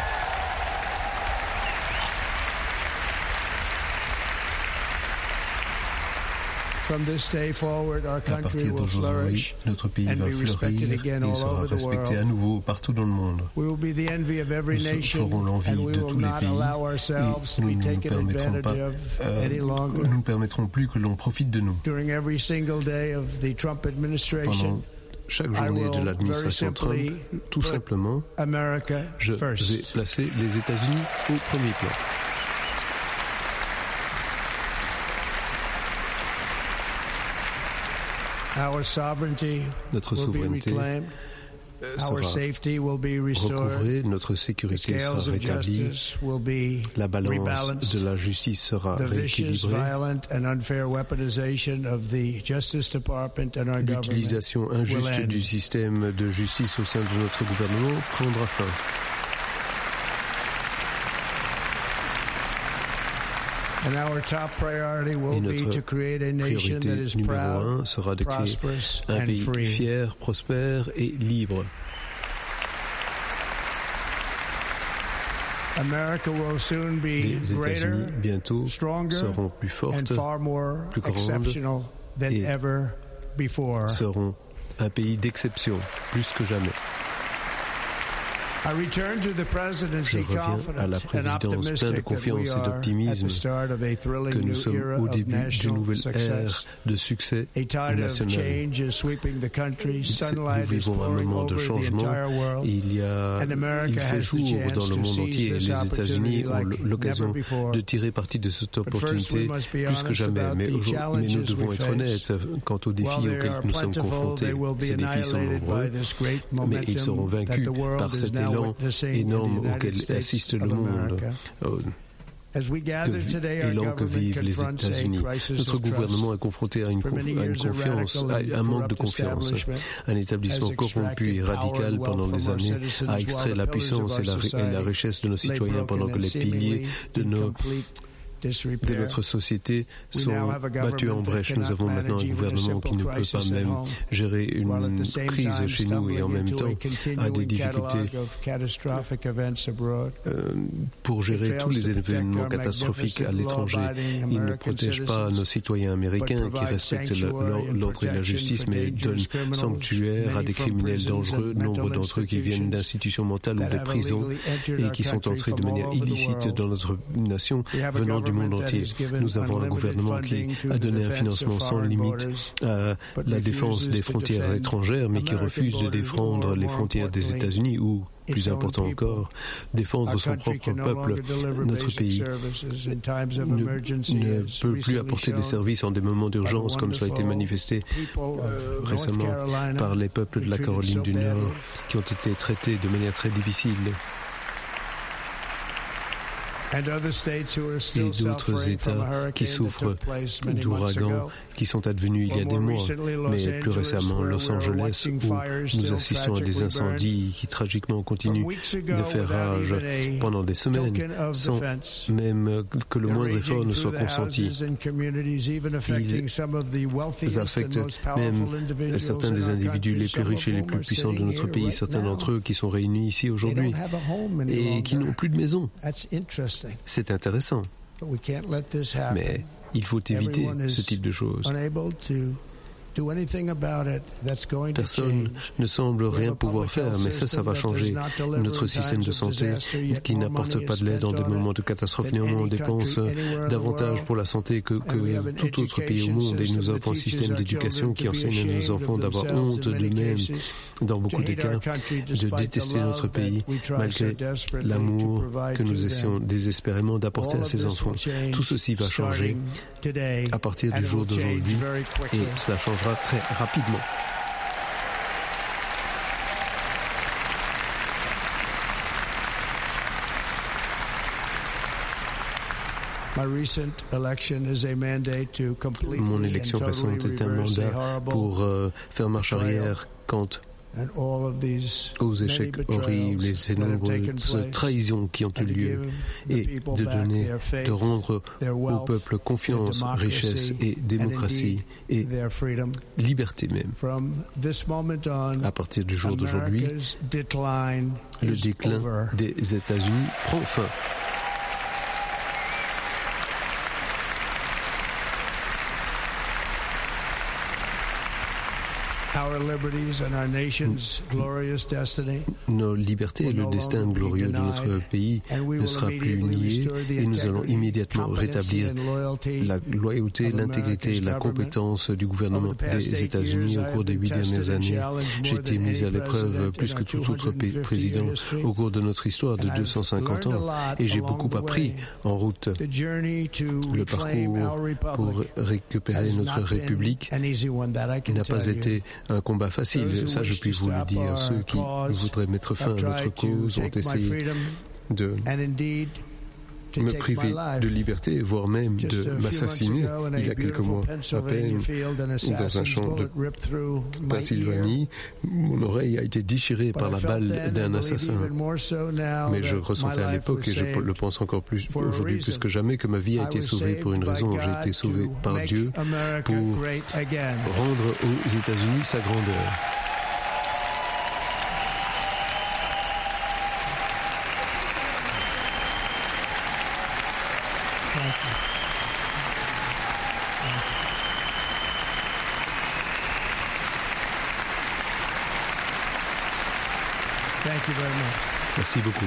From this day forward, our À country partir will flourish d'aujourd'hui, notre pays va fleurir et sera respecté à nouveau partout dans le monde. We will be the envy of every Nous nation, ferons l'envie and we de will tous les not pays allow ourselves to be taken advantage of any longer. Nous ne permettrons plus que l'on profite de nous. During every single day of the Trump administration, chaque journée de l'administration Trump, tout simplement, je vais placer les États-Unis au premier plan. Notre souveraineté sera recouvrée, notre sécurité sera rétablie, la balance de la justice sera rééquilibrée, l'utilisation injuste du système de justice au sein de notre gouvernement prendra fin. Et notre priorité numéro 1 sera de créer un pays fier, prospère et libre. Les États-Unis bientôt seront plus fortes, plus grandes et seront un pays d'exception, plus que jamais. Je reviens à la présidence plein de confiance et d'optimisme que nous sommes au début d'une nouvelle ère de succès national. Nous vivons un moment de changement et il fait jour dans le monde entier et les États-Unis ont l'occasion de tirer parti de cette opportunité plus que jamais. Mais nous devons être honnêtes quant aux défis auxquels nous sommes confrontés. Ces défis sont nombreux, mais ils seront vaincus par cet élan énorme auquel assiste le monde. Élan que vivent les États-Unis. Notre gouvernement est confronté à un manque de confiance. Un établissement corrompu et radical pendant des années a extrait la puissance et la richesse de nos citoyens pendant que les piliers de notre société sont battus en brèche. Nous avons maintenant un gouvernement qui ne peut pas même gérer une crise chez nous et en même temps a des difficultés pour gérer tous les événements catastrophiques à l'étranger. Il ne protège pas nos citoyens américains qui respectent l'ordre et la justice, mais donne sanctuaire à des criminels dangereux, nombre d'entre eux qui viennent d'institutions mentales ou de prisons et qui sont entrés de manière illicite dans notre nation venant du monde entier. Nous avons un gouvernement qui a donné un financement sans limite à la défense des frontières étrangères, mais qui refuse de défendre les frontières des États-Unis ou, plus important encore, défendre son propre peuple. Notre pays ne peut plus apporter des services en des moments d'urgence, comme cela a été manifesté récemment par les peuples de la Caroline du Nord, qui ont été traités de manière très difficile. Et d'autres États qui souffrent d'ouragans qui sont advenus il y a des mois, mais plus récemment Los Angeles, où nous assistons à des incendies qui tragiquement continuent de faire rage pendant des semaines, sans même que le moindre effort ne soit consenti. Ils affectent même certains des individus les plus riches et les plus puissants de notre pays, certains d'entre eux qui sont réunis ici aujourd'hui et qui n'ont plus de maison. C'est intéressant, mais il faut éviter ce type de choses. Personne ne semble rien pouvoir faire, mais ça va changer. Notre système de santé, qui n'apporte pas de l'aide en des moments de catastrophe, néanmoins on dépense davantage pour la santé que tout autre pays au monde, et nous avons un système d'éducation qui enseigne à nos enfants d'avoir honte d'eux-mêmes, dans beaucoup de cas, de détester notre pays, malgré l'amour que nous essayons désespérément d'apporter à ces enfants. Tout ceci va changer à partir du jour d'aujourd'hui, et cela changera très rapidement. Mon élection récente est un mandat pour faire marche arrière quant aux échecs horribles et ces nombreuses trahisons qui ont eu lieu, et de rendre au peuple confiance, richesse et démocratie et liberté même. À partir du jour d'aujourd'hui, le déclin des États-Unis prend fin. Nos libertés et le destin glorieux de notre pays ne sera plus nié, et nous allons immédiatement rétablir la loyauté, l'intégrité et la compétence du gouvernement des États-Unis au cours des 8 dernières années. J'ai été mis à l'épreuve plus que tout autre président au cours de notre histoire de 250 ans, et j'ai beaucoup appris en route. Le parcours pour récupérer notre République n'a pas été un combat facile, ça je puis vous le dire. Ceux qui voudraient mettre fin à notre cause ont essayé de me priver de liberté, voire même de m'assassiner il y a quelques mois à peine dans un champ de Pennsylvanie. Mon oreille a été déchirée par la balle d'un assassin. Mais je ressentais à l'époque, et je le pense encore plus aujourd'hui plus que jamais, que ma vie a été sauvée pour une raison. J'ai été sauvé par Dieu pour rendre aux États-Unis sa grandeur. Merci beaucoup.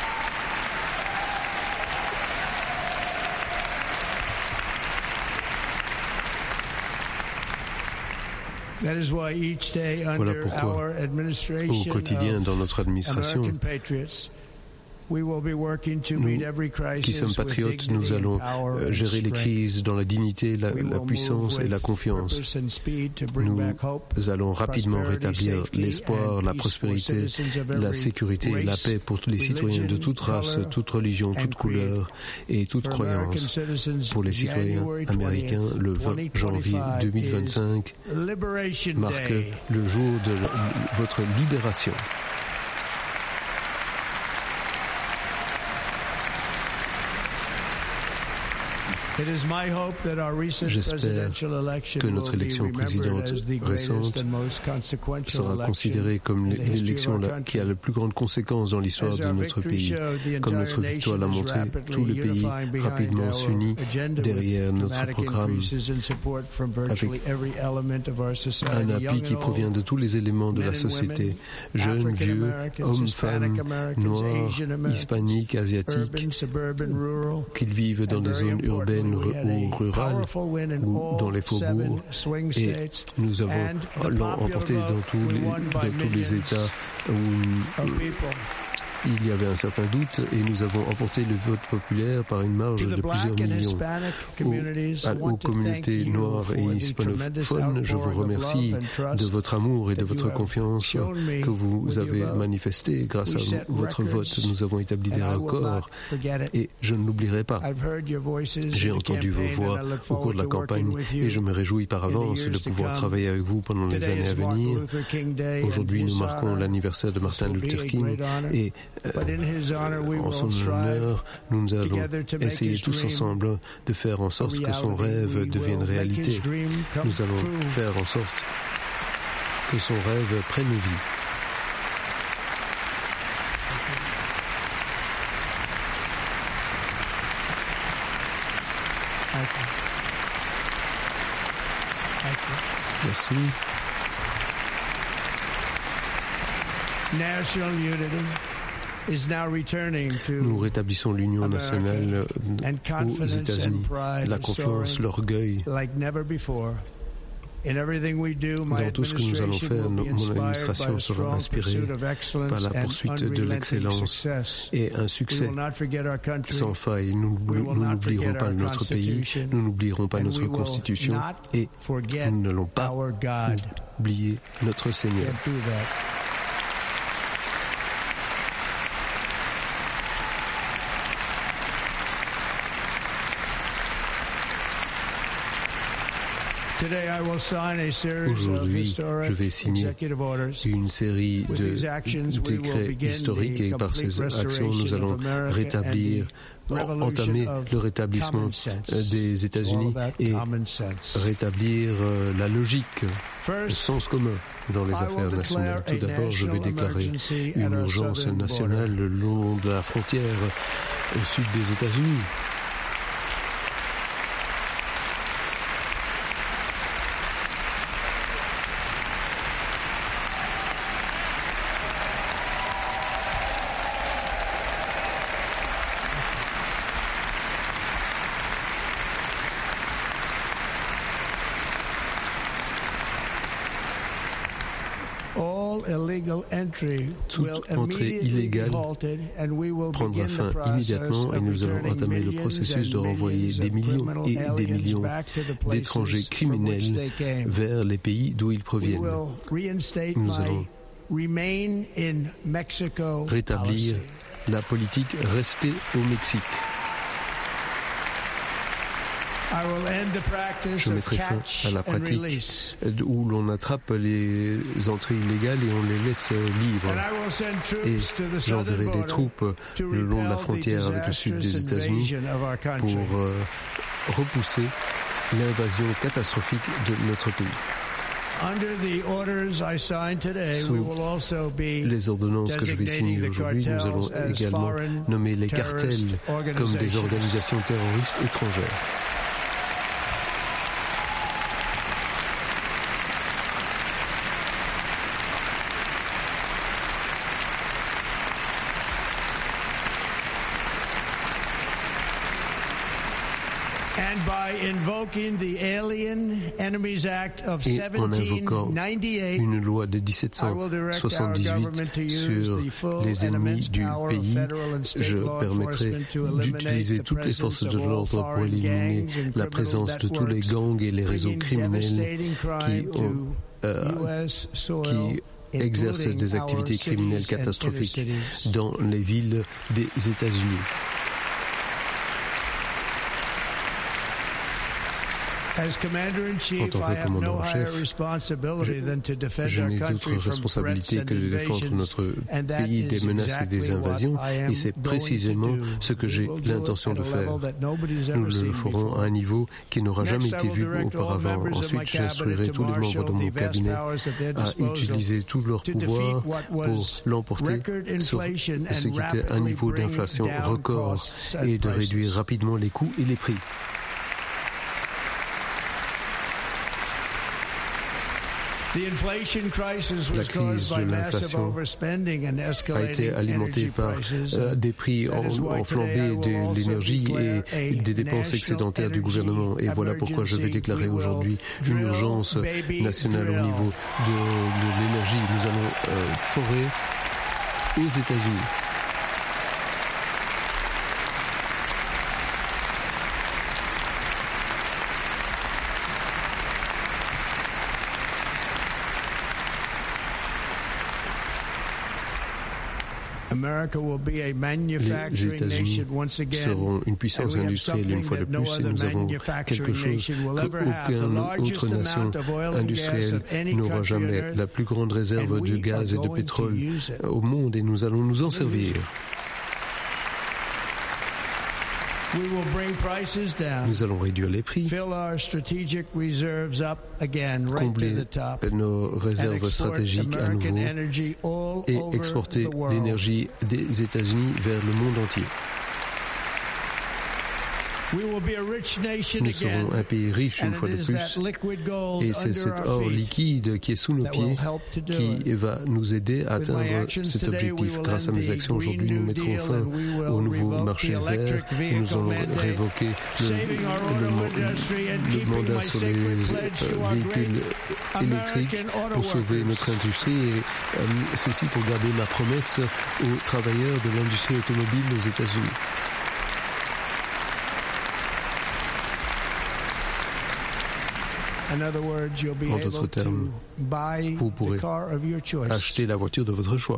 Voilà pourquoi, au quotidien, dans notre administration, nous, qui sommes patriotes, nous allons gérer les crises dans la dignité, la puissance et la confiance. Nous allons rapidement rétablir l'espoir, la prospérité, la sécurité et la paix pour tous les citoyens de toute race, toute religion, toute couleur et toute croyance. Pour les citoyens américains, le 20 janvier 2025 marque le jour de votre libération. J'espère que notre élection présidente récente sera considérée comme l'élection qui a la plus grande conséquence dans l'histoire de notre pays. Comme notre victoire l'a montré, tout le pays rapidement s'unit derrière notre programme avec un appui qui provient de tous les éléments de la société, jeunes, vieux, hommes, femmes, noirs, hispaniques, asiatiques, qu'ils vivent dans des zones urbaines ou rurales ou dans les faubourgs, et nous avons emporté dans tous les États où il y avait un certain doute, et nous avons emporté le vote populaire par une marge de plusieurs millions. Aux communautés noires et hispanophones, je vous remercie de votre amour et de votre confiance que vous avez manifesté grâce à votre vote. Nous avons établi des records et je ne l'oublierai pas. J'ai entendu vos voix au cours de la campagne et je me réjouis par avance de pouvoir travailler avec vous pendant les années à venir. Aujourd'hui, nous marquons l'anniversaire de Martin Luther King et en son honneur, nous allons essayer tous ensemble de faire en sorte que son rêve devienne réalité. Nous allons faire en sorte que son rêve prenne vie. Merci. Nous rétablissons l'union nationale aux États-Unis, la confiance, l'orgueil. Dans tout ce que nous allons faire, mon administration sera inspirée par la poursuite de l'excellence et un succès sans faille. Nous n'oublierons pas notre pays, nous n'oublierons pas notre Constitution et nous n'allons pas oublier notre Seigneur. Aujourd'hui, je vais signer une série de décrets historiques et par ces actions, nous allons entamer le rétablissement des États-Unis et rétablir la logique, le sens commun dans les affaires nationales. Tout d'abord, je vais déclarer une urgence nationale le long de la frontière au sud des États-Unis. Toute entrée illégale prendra fin immédiatement et nous allons entamer le processus de renvoyer des millions et des millions d'étrangers criminels vers les pays d'où ils proviennent. Nous allons rétablir la politique restée au Mexique. Je mettrai fin à la pratique où l'on attrape les entrées illégales et on les laisse libres. Et j'enverrai des troupes le long de la frontière avec le sud des États-Unis pour repousser l'invasion catastrophique de notre pays. Sous les ordonnances que je vais signer aujourd'hui, nous allons également nommer les cartels comme des organisations terroristes étrangères. Et en invoquant une loi de 1778 sur les ennemis du pays, je permettrai d'utiliser toutes les forces de l'ordre pour éliminer la présence de tous les gangs et les réseaux criminels qui exercent des activités criminelles catastrophiques dans les villes des États-Unis. En tant que commandant en chef, je n'ai d'autre responsabilité que de défendre notre pays des menaces et des invasions, et c'est précisément ce que j'ai l'intention de faire. Nous le ferons à un niveau qui n'aura jamais été vu auparavant. Ensuite, j'instruirai tous les membres de mon cabinet à utiliser tout leur pouvoir pour l'emporter sur ce qui était un niveau d'inflation record et de réduire rapidement les coûts et les prix. La crise de l'inflation a été alimentée par des prix enflambés de l'énergie et des dépenses excédentaires du gouvernement. Et voilà pourquoi je vais déclarer aujourd'hui une urgence nationale au niveau de l'énergie. Nous allons forer aux États-Unis. Les États-Unis seront une puissance industrielle une fois de plus et nous avons quelque chose qu'aucune autre nation industrielle n'aura jamais, la plus grande réserve de gaz et de pétrole au monde et nous allons nous en servir. Nous allons réduire les prix, combler nos réserves stratégiques à nouveau et exporter l'énergie des États-Unis vers le monde entier. Nous serons un pays riche une fois de plus et c'est cet or liquide qui est sous nos pieds qui va nous aider à atteindre cet objectif. Grâce à mes actions aujourd'hui, nous mettrons fin au nouveau marché vert et nous allons révoquer le mandat sur les véhicules électriques pour sauver notre industrie et ceci pour garder ma promesse aux travailleurs de l'industrie automobile aux États-Unis. En d'autres termes, vous pourrez acheter la voiture de votre choix.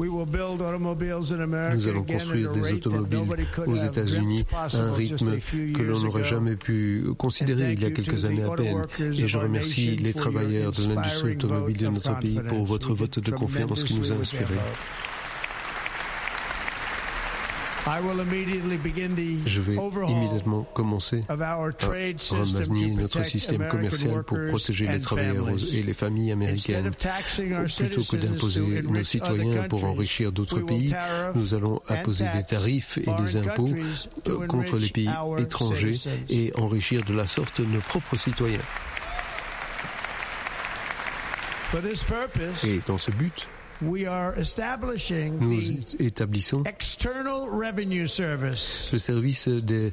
Nous allons construire des automobiles aux États-Unis à un rythme que l'on n'aurait jamais pu considérer il y a quelques années à peine. Et je remercie les travailleurs de l'industrie automobile de notre pays pour votre vote de confiance qui nous a inspirés. Je vais immédiatement commencer à remanier notre système commercial pour protéger les travailleurs et les familles américaines. Plutôt que d'imposer nos citoyens pour enrichir d'autres pays, nous allons imposer des tarifs et des impôts contre les pays étrangers et enrichir de la sorte nos propres citoyens. Et dans ce but, Nous établissons le service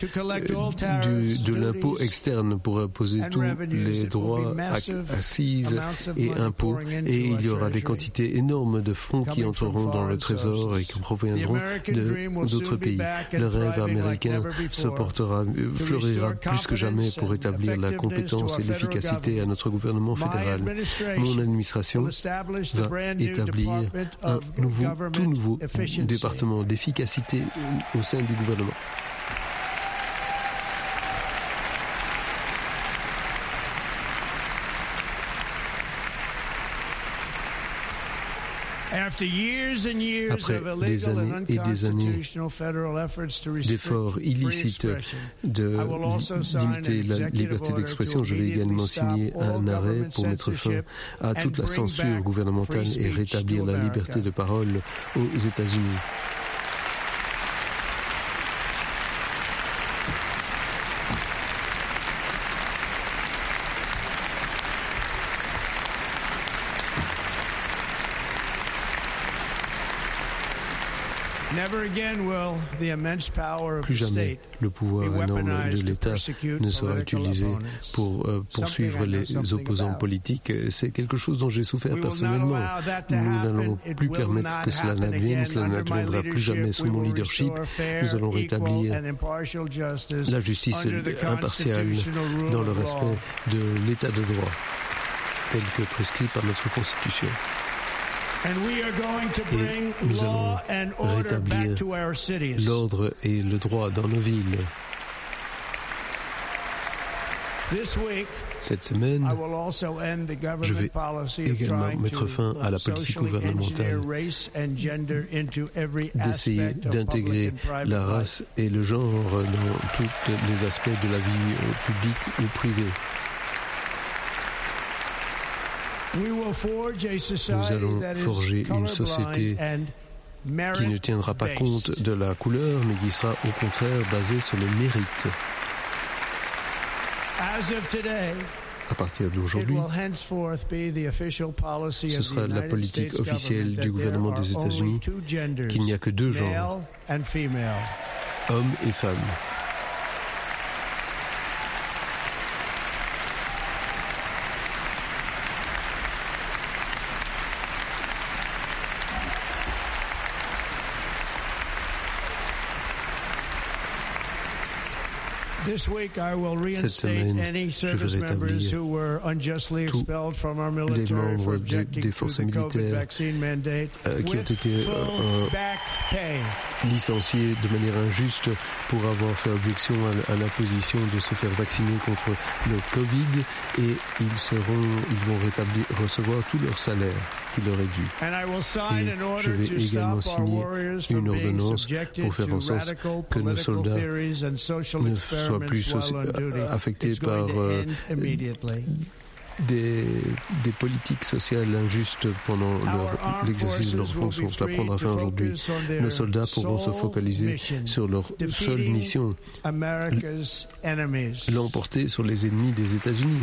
de l'impôt externe pour imposer tous les droits, accises et impôts. Et il y aura des quantités énormes de fonds qui entreront dans le trésor et qui proviendront d'autres pays. Le rêve américain fleurira plus que jamais pour établir la compétence et l'efficacité à notre gouvernement fédéral. Mon administration va établir un tout nouveau département d'efficacité au sein du gouvernement. Après des années et des années d'efforts illicites de limiter la liberté d'expression, je vais également signer un arrêt pour mettre fin à toute la censure gouvernementale et rétablir la liberté de parole aux États-Unis. Plus jamais le pouvoir énorme de l'État ne sera utilisé pour poursuivre les opposants politiques. C'est quelque chose dont j'ai souffert personnellement. Nous n'allons plus permettre que cela n'advienne. Cela n'adviendra plus jamais sous mon leadership. Nous allons rétablir la justice impartiale dans le respect de l'État de droit, tel que prescrit par notre Constitution. Et nous allons rétablir l'ordre et le droit dans nos villes. Cette semaine, je vais également mettre fin à la politique gouvernementale d'essayer d'intégrer la race et le genre dans tous les aspects de la vie publique ou privée. Nous allons forger une société qui ne tiendra pas compte de la couleur, mais qui sera au contraire basée sur le mérite. À partir d'aujourd'hui, ce sera la politique officielle du gouvernement des États-Unis qu'il n'y a que deux genres, hommes et femmes. Cette semaine, je vais rétablir tous les membres des forces militaires qui ont été licenciés de manière injuste pour avoir fait objection à l'imposition de se faire vacciner contre le Covid, et ils vont recevoir tout leur salaire qui leur est dû. Et je vais également signer une ordonnance pour faire en sorte que nos soldats ne soient plus affectés par des politiques sociales injustes pendant l'exercice de leurs fonctions. Cela prendra fin aujourd'hui. Nos soldats pourront se focaliser sur leur seule mission, l'emporter sur les ennemis des États-Unis.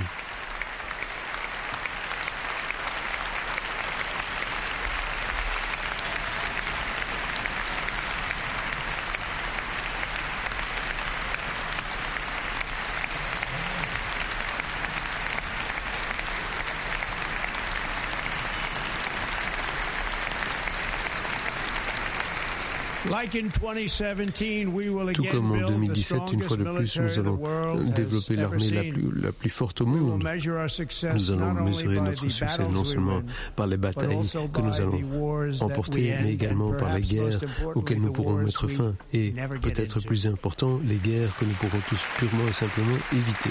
Tout comme en 2017, une fois de plus, nous allons développer l'armée la plus forte au monde. Nous allons mesurer notre succès non seulement par les batailles que nous allons emporter, mais également par les guerres auxquelles nous pourrons mettre fin. Et, peut-être plus important, les guerres que nous pourrons tous purement et simplement éviter.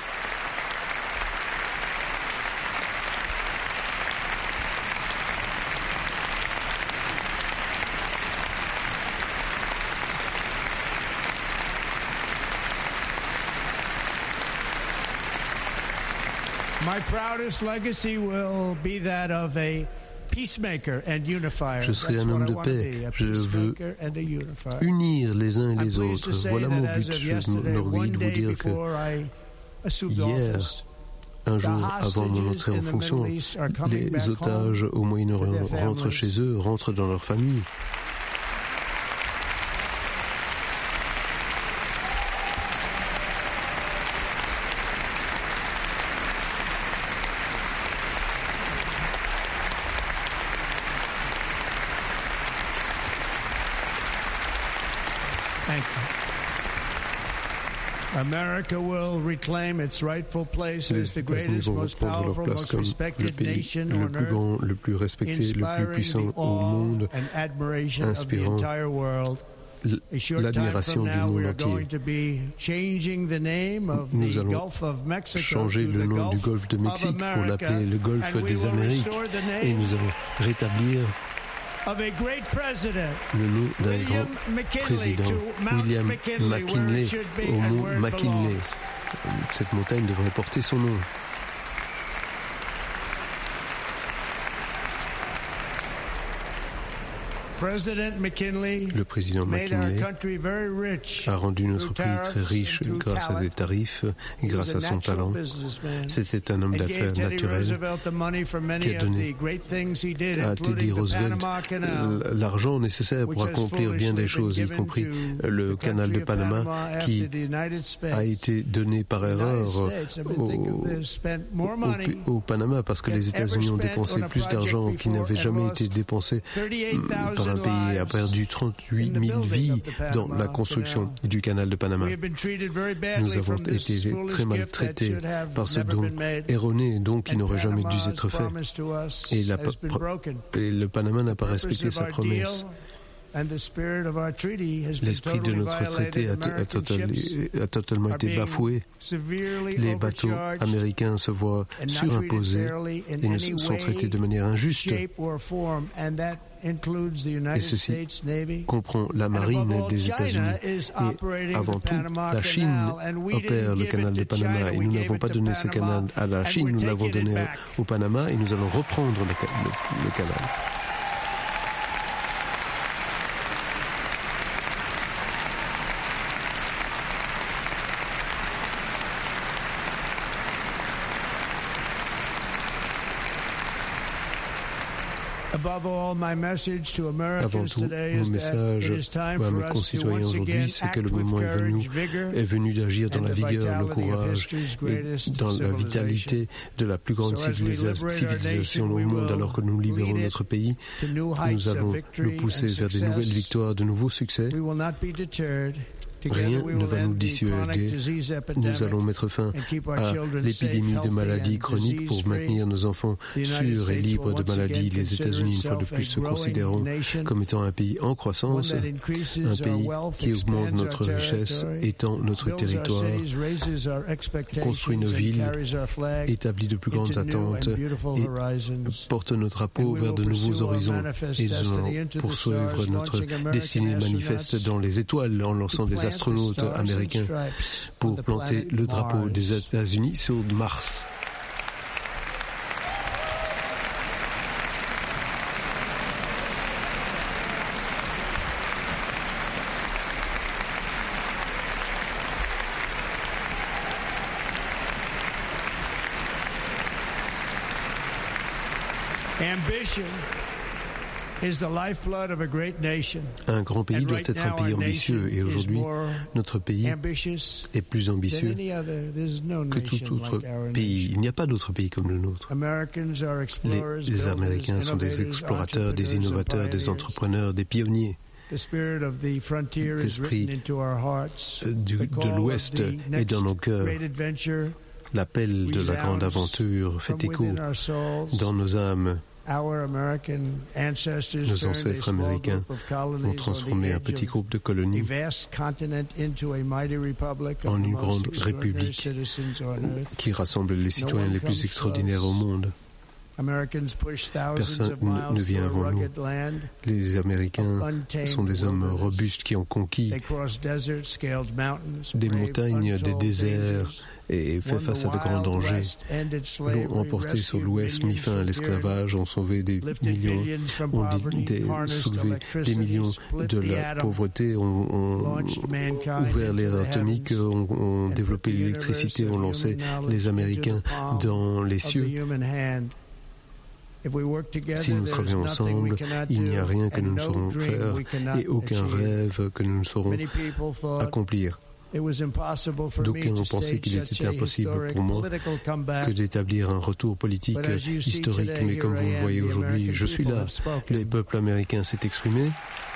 Je serai un homme de paix. Je veux unir les uns et les autres. Voilà mon but. Je m'enorgueillis de vous dire que hier, Un jour avant mon entrée en fonction, les otages au Moyen-Orient rentrent chez eux, rentrent dans leur famille. Les États-Unis vont reprendre leur place comme le pays le plus grand, le plus respecté, le plus puissant au monde, inspirant l'admiration du monde entier. Nous allons changer le nom du golfe de Mexique pour l'appeler le golfe des Amériques et nous allons rétablir le nom d'un grand président, William McKinley, au mont McKinley. Cette montagne devrait porter son nom. Le président McKinley a rendu notre pays très riche grâce à des tarifs et grâce à son talent. C'était un homme d'affaires naturel qui a donné à Teddy Roosevelt l'argent nécessaire pour accomplir bien des choses, y compris le canal de Panama qui a été donné par erreur au Panama parce que les États-Unis ont dépensé plus d'argent qui n'avait jamais été dépensé par un pays a perdu 38 000 vies dans la construction du canal de Panama. Nous avons été très maltraités par ce don erroné, donc qui n'aurait jamais dû être fait. Et le Panama n'a pas respecté sa promesse. L'esprit de notre traité a totalement été bafoué. Les bateaux américains se voient surimposés et ne sont traités de manière injuste. Et ceci comprend la marine des États-Unis. Et avant tout, la Chine opère le canal de Panama. Et nous n'avons pas donné ce canal à la Chine, nous l'avons donné au Panama et nous allons reprendre le canal. Avant tout, mon message à mes concitoyens aujourd'hui, c'est que le moment est venu d'agir dans la vigueur, le courage et dans la vitalité de la plus grande civilisation au monde. Alors que nous libérons notre pays, nous allons le pousser vers de nouvelles victoires, de nouveaux succès. Rien ne va nous dissuader. Nous allons mettre fin à l'épidémie de maladies chroniques pour maintenir nos enfants sûrs et libres de maladies. Les États-Unis, une fois de plus, se considéreront comme étant un pays en croissance, un pays qui augmente notre richesse, étend notre territoire, construit nos villes, établit de plus grandes attentes et porte nos drapeaux vers de nouveaux horizons. Et nous allons poursuivre notre destinée manifeste dans les étoiles en lançant des astronautes américains pour planter le drapeau des États-Unis sur Mars. Un grand pays doit être un pays ambitieux et aujourd'hui, notre pays est plus ambitieux que tout autre pays. Il n'y a pas d'autre pays comme le nôtre. Les Américains sont des explorateurs, des innovateurs, des entrepreneurs, des pionniers. L'esprit de l'Ouest est dans nos cœurs. L'appel de la grande aventure fait écho dans nos âmes. Nos ancêtres américains ont transformé un petit groupe de colonies en une grande république qui rassemble les citoyens les plus extraordinaires au monde. Personne ne vient avant nous. Les Américains sont des hommes robustes qui ont conquis des montagnes, des déserts et fait face à de grands dangers, l'ont emporté sur l'Ouest, mis fin à l'esclavage, ont sauvé des millions, ont soulevé des millions de la pauvreté, ont ouvert l'ère atomique, ont développé l'électricité, ont lancé les Américains dans les cieux. Si nous travaillons ensemble, il n'y a rien que nous ne saurons faire et aucun rêve que nous ne saurons accomplir. D'aucuns ont pensé qu'il était impossible pour moi que d'établir un retour politique historique, mais comme vous le voyez aujourd'hui, je suis là. Le peuple américain s'est exprimé.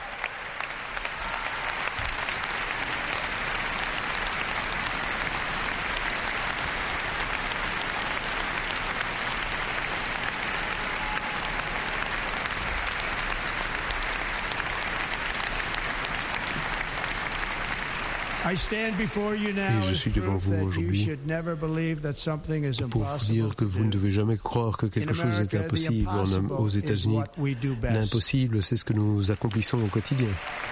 Et je suis devant vous aujourd'hui pour vous dire que vous ne devez jamais croire que quelque chose est impossible aux États-Unis. L'impossible, c'est ce que nous accomplissons au quotidien.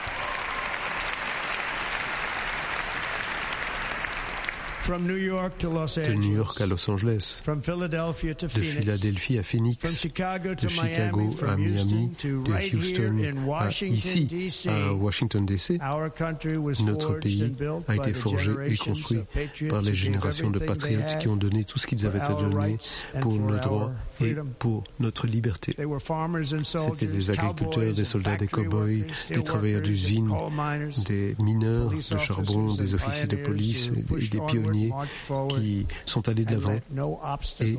De New York à Los Angeles, de Philadelphie à Phoenix, de Chicago à Miami, de Houston à ici, à Washington DC, notre pays a été forgé et construit par les générations de patriotes qui ont donné tout ce qu'ils avaient à donner pour nos droits et pour notre liberté. C'était des agriculteurs, des soldats, des cow-boys, des travailleurs d'usine, des mineurs de charbon, des officiers de police et des pionniers qui sont allés de l'avant et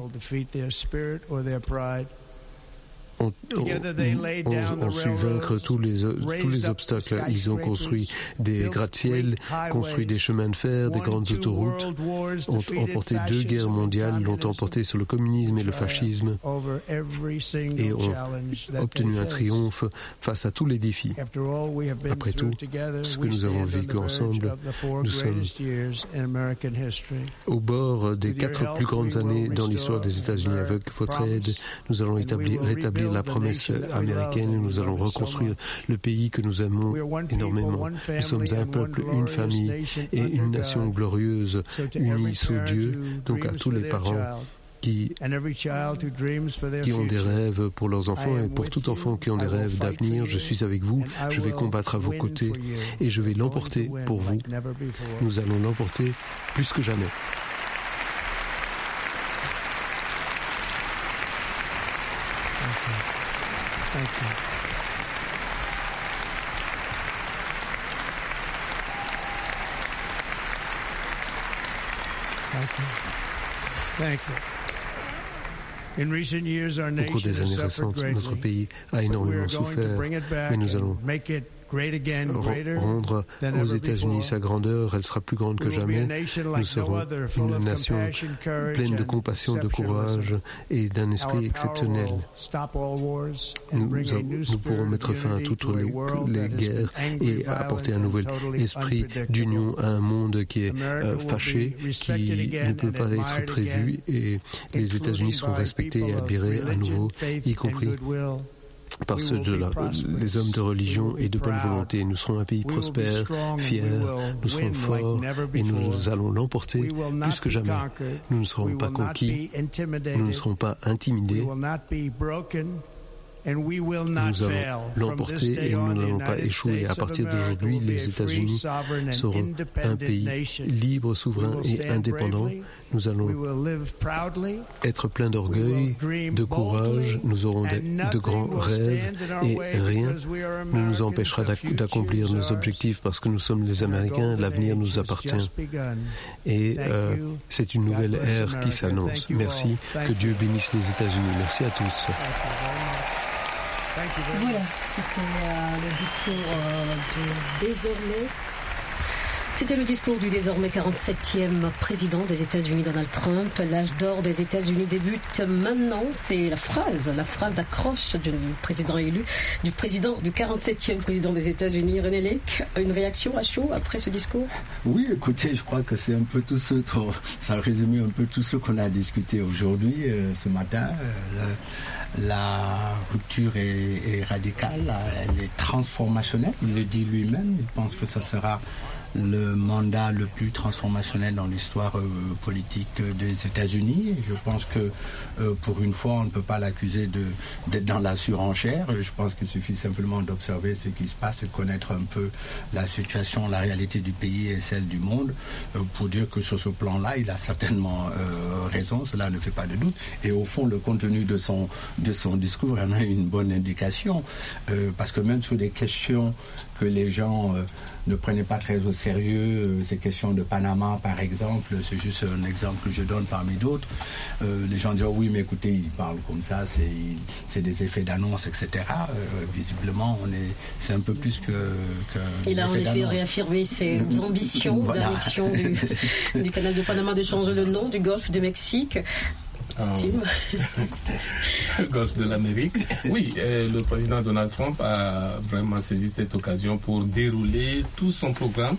ont su vaincre tous les obstacles. Ils ont construit des gratte-ciels, construit des chemins de fer, des grandes autoroutes, ont emporté 2 guerres mondiales, l'ont emporté sur le communisme et le fascisme et ont obtenu un triomphe face à tous les défis. Après tout, ce que nous avons vécu ensemble, nous sommes au bord des 4 plus grandes années dans l'histoire des États-Unis. Avec votre aide, nous allons rétablir la promesse américaine, nous allons reconstruire le pays que nous aimons énormément. Nous sommes un peuple, une famille et une nation glorieuse, unie sous Dieu. Donc à tous les parents qui ont des rêves pour leurs enfants et pour tout enfant qui ont des rêves d'avenir, je suis avec vous, je vais combattre à vos côtés et je vais l'emporter pour vous. Nous allons l'emporter plus que jamais. Thank you. Thank you. Au cours des années récentes, notre pays a énormément souffert, mais nous allons rendre aux États-Unis sa grandeur, elle sera plus grande que jamais. Nous serons une nation pleine de compassion, de courage et d'un esprit exceptionnel. Nous pourrons mettre fin à toutes les guerres et apporter un nouvel esprit d'union à un monde qui est fâché, qui ne peut pas être prévu, et les États-Unis seront respectés et admirés à nouveau, y compris par les hommes de religion et de bonne volonté. Nous serons un pays prospère, fier, nous serons forts et nous allons l'emporter plus que jamais. Nous ne serons pas conquis, nous ne serons pas intimidés. Nous allons l'emporter et nous n'allons pas échouer. À partir d'aujourd'hui, les États-Unis seront un pays libre, souverain et indépendant. Nous allons être pleins d'orgueil, de courage, nous aurons de grands rêves et rien ne nous empêchera d'accomplir nos objectifs parce que nous sommes les Américains, l'avenir nous appartient. Et c'est une nouvelle ère qui s'annonce. Merci, que Dieu bénisse les États-Unis. Merci à tous. Voilà, c'était le discours du désormais. C'était le discours du désormais 47e président des États-Unis, Donald Trump. L'âge d'or des États-Unis débute maintenant. C'est la phrase d'accroche du président élu, du 47e président des États-Unis, René Léque. Une réaction à chaud après ce discours? Oui, écoutez, je crois que c'est un peu tout ça a résumé un peu tout ce qu'on a discuté aujourd'hui, ce matin. La rupture est radicale, elle est transformationnelle, il le dit lui-même, il pense que ça sera le mandat le plus transformationnel dans l'histoire politique des États-Unis. Je pense que pour une fois, on ne peut pas l'accuser d'être dans la surenchère. Je pense qu'il suffit simplement d'observer ce qui se passe et de connaître un peu la situation, la réalité du pays et celle du monde pour dire que sur ce plan-là, il a certainement raison, cela ne fait pas de doute. Et au fond, le contenu de son discours en a une bonne indication parce que même sur des questions que les gens ne prenaient pas très au sérieux, ces questions de Panama par exemple, c'est juste un exemple que je donne parmi d'autres, les gens disent oh, oui mais écoutez il parle comme ça, c'est des effets d'annonce etc. Visiblement c'est un peu plus que il a en effet réaffirmé ses ambitions d'annexion du canal de Panama, de changer le nom du golfe du Mexique. Golfe de l'Amérique. Oui, le président Donald Trump a vraiment saisi cette occasion pour dérouler tout son programme.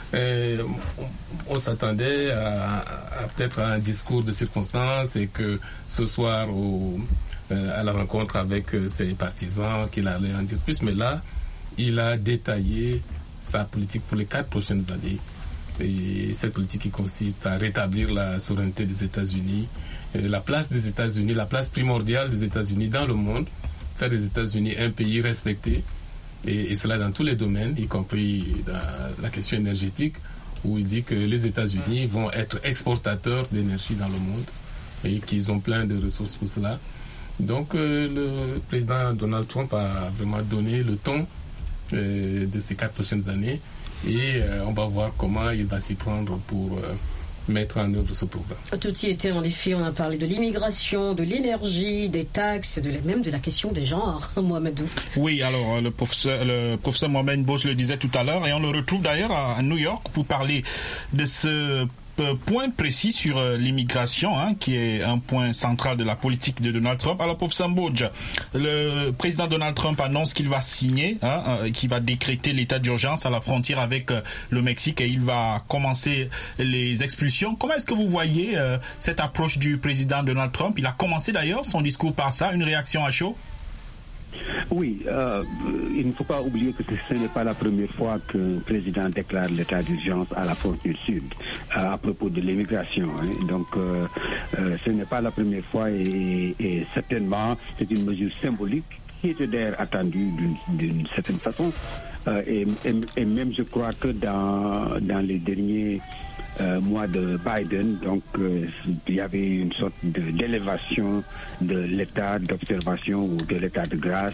On s'attendait à peut-être à un discours de circonstance et que ce soir à la rencontre avec ses partisans qu'il allait en dire plus, mais là il a détaillé sa politique pour les 4 prochaines années. Et cette politique qui consiste à rétablir la souveraineté des États-Unis, la place des États-Unis, la place primordiale des États-Unis dans le monde, faire des États-Unis un pays respecté, et cela dans tous les domaines, y compris dans la question énergétique, où il dit que les États-Unis vont être exportateurs d'énergie dans le monde et qu'ils ont plein de ressources pour cela. Donc le président Donald Trump a vraiment donné le ton de ces 4 prochaines années et on va voir comment il va s'y prendre pour mettre en œuvre ce programme. Tout y était en effet, on a parlé de l'immigration, de l'énergie, des taxes, même de la question des genres, Mohamedou. Oui, alors le professeur Mohamed Bouch le disait tout à l'heure et on le retrouve d'ailleurs à New York pour parler de ce point précis sur l'immigration, qui est un point central de la politique de Donald Trump. Alors, professeur Mbodj, le président Donald Trump annonce qu'il va signer, qu'il va décréter l'état d'urgence à la frontière avec le Mexique et il va commencer les expulsions. Comment est-ce que vous voyez cette approche du président Donald Trump? Il a commencé d'ailleurs son discours par ça, une réaction à chaud? Oui, il ne faut pas oublier que ce n'est pas la première fois qu'un président déclare l'état d'urgence à la frontière sud à propos de l'immigration. Donc, ce n'est pas la première fois et certainement c'est une mesure symbolique qui était d'ailleurs attendue d'une certaine façon. Et même je crois que dans les derniers mois de Biden, donc il y avait une sorte d'élévation de l'état d'observation ou de l'état de grâce,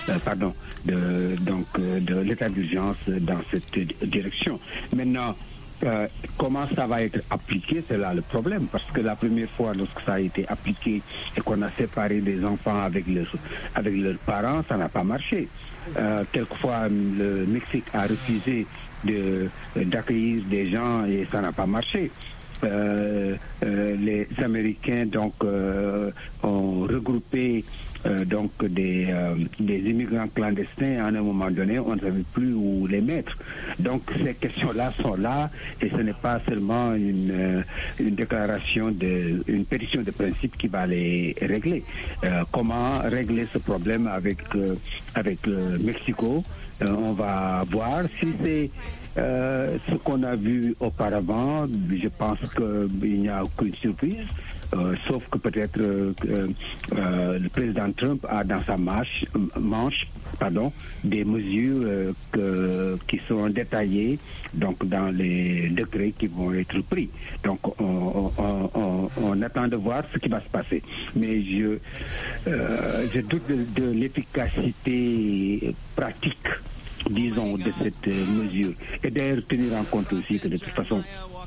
de l'état d'urgence dans cette direction. Maintenant, comment ça va être appliqué, c'est là le problème, parce que la première fois lorsque ça a été appliqué et qu'on a séparé les enfants avec leurs parents, ça n'a pas marché. Quelquefois, le Mexique a refusé d'accueillir des gens et ça n'a pas marché. Les Américains donc ont regroupé des immigrants clandestins. À un moment donné, on ne savait plus où les mettre. Donc ces questions-là sont là et ce n'est pas seulement une déclaration une pétition de principe qui va les régler. Comment régler ce problème avec le Mexico? On va voir si c'est ce qu'on a vu auparavant. Je pense qu'il n'y a aucune surprise, sauf que peut-être le président Trump a dans sa manche des mesures qui sont détaillées donc dans les décrets qui vont être pris. Donc on attend de voir ce qui va se passer. Mais je doute de l'efficacité pratique, disons, de cette mesure. Et d'ailleurs, tenir en compte aussi que de toute façon,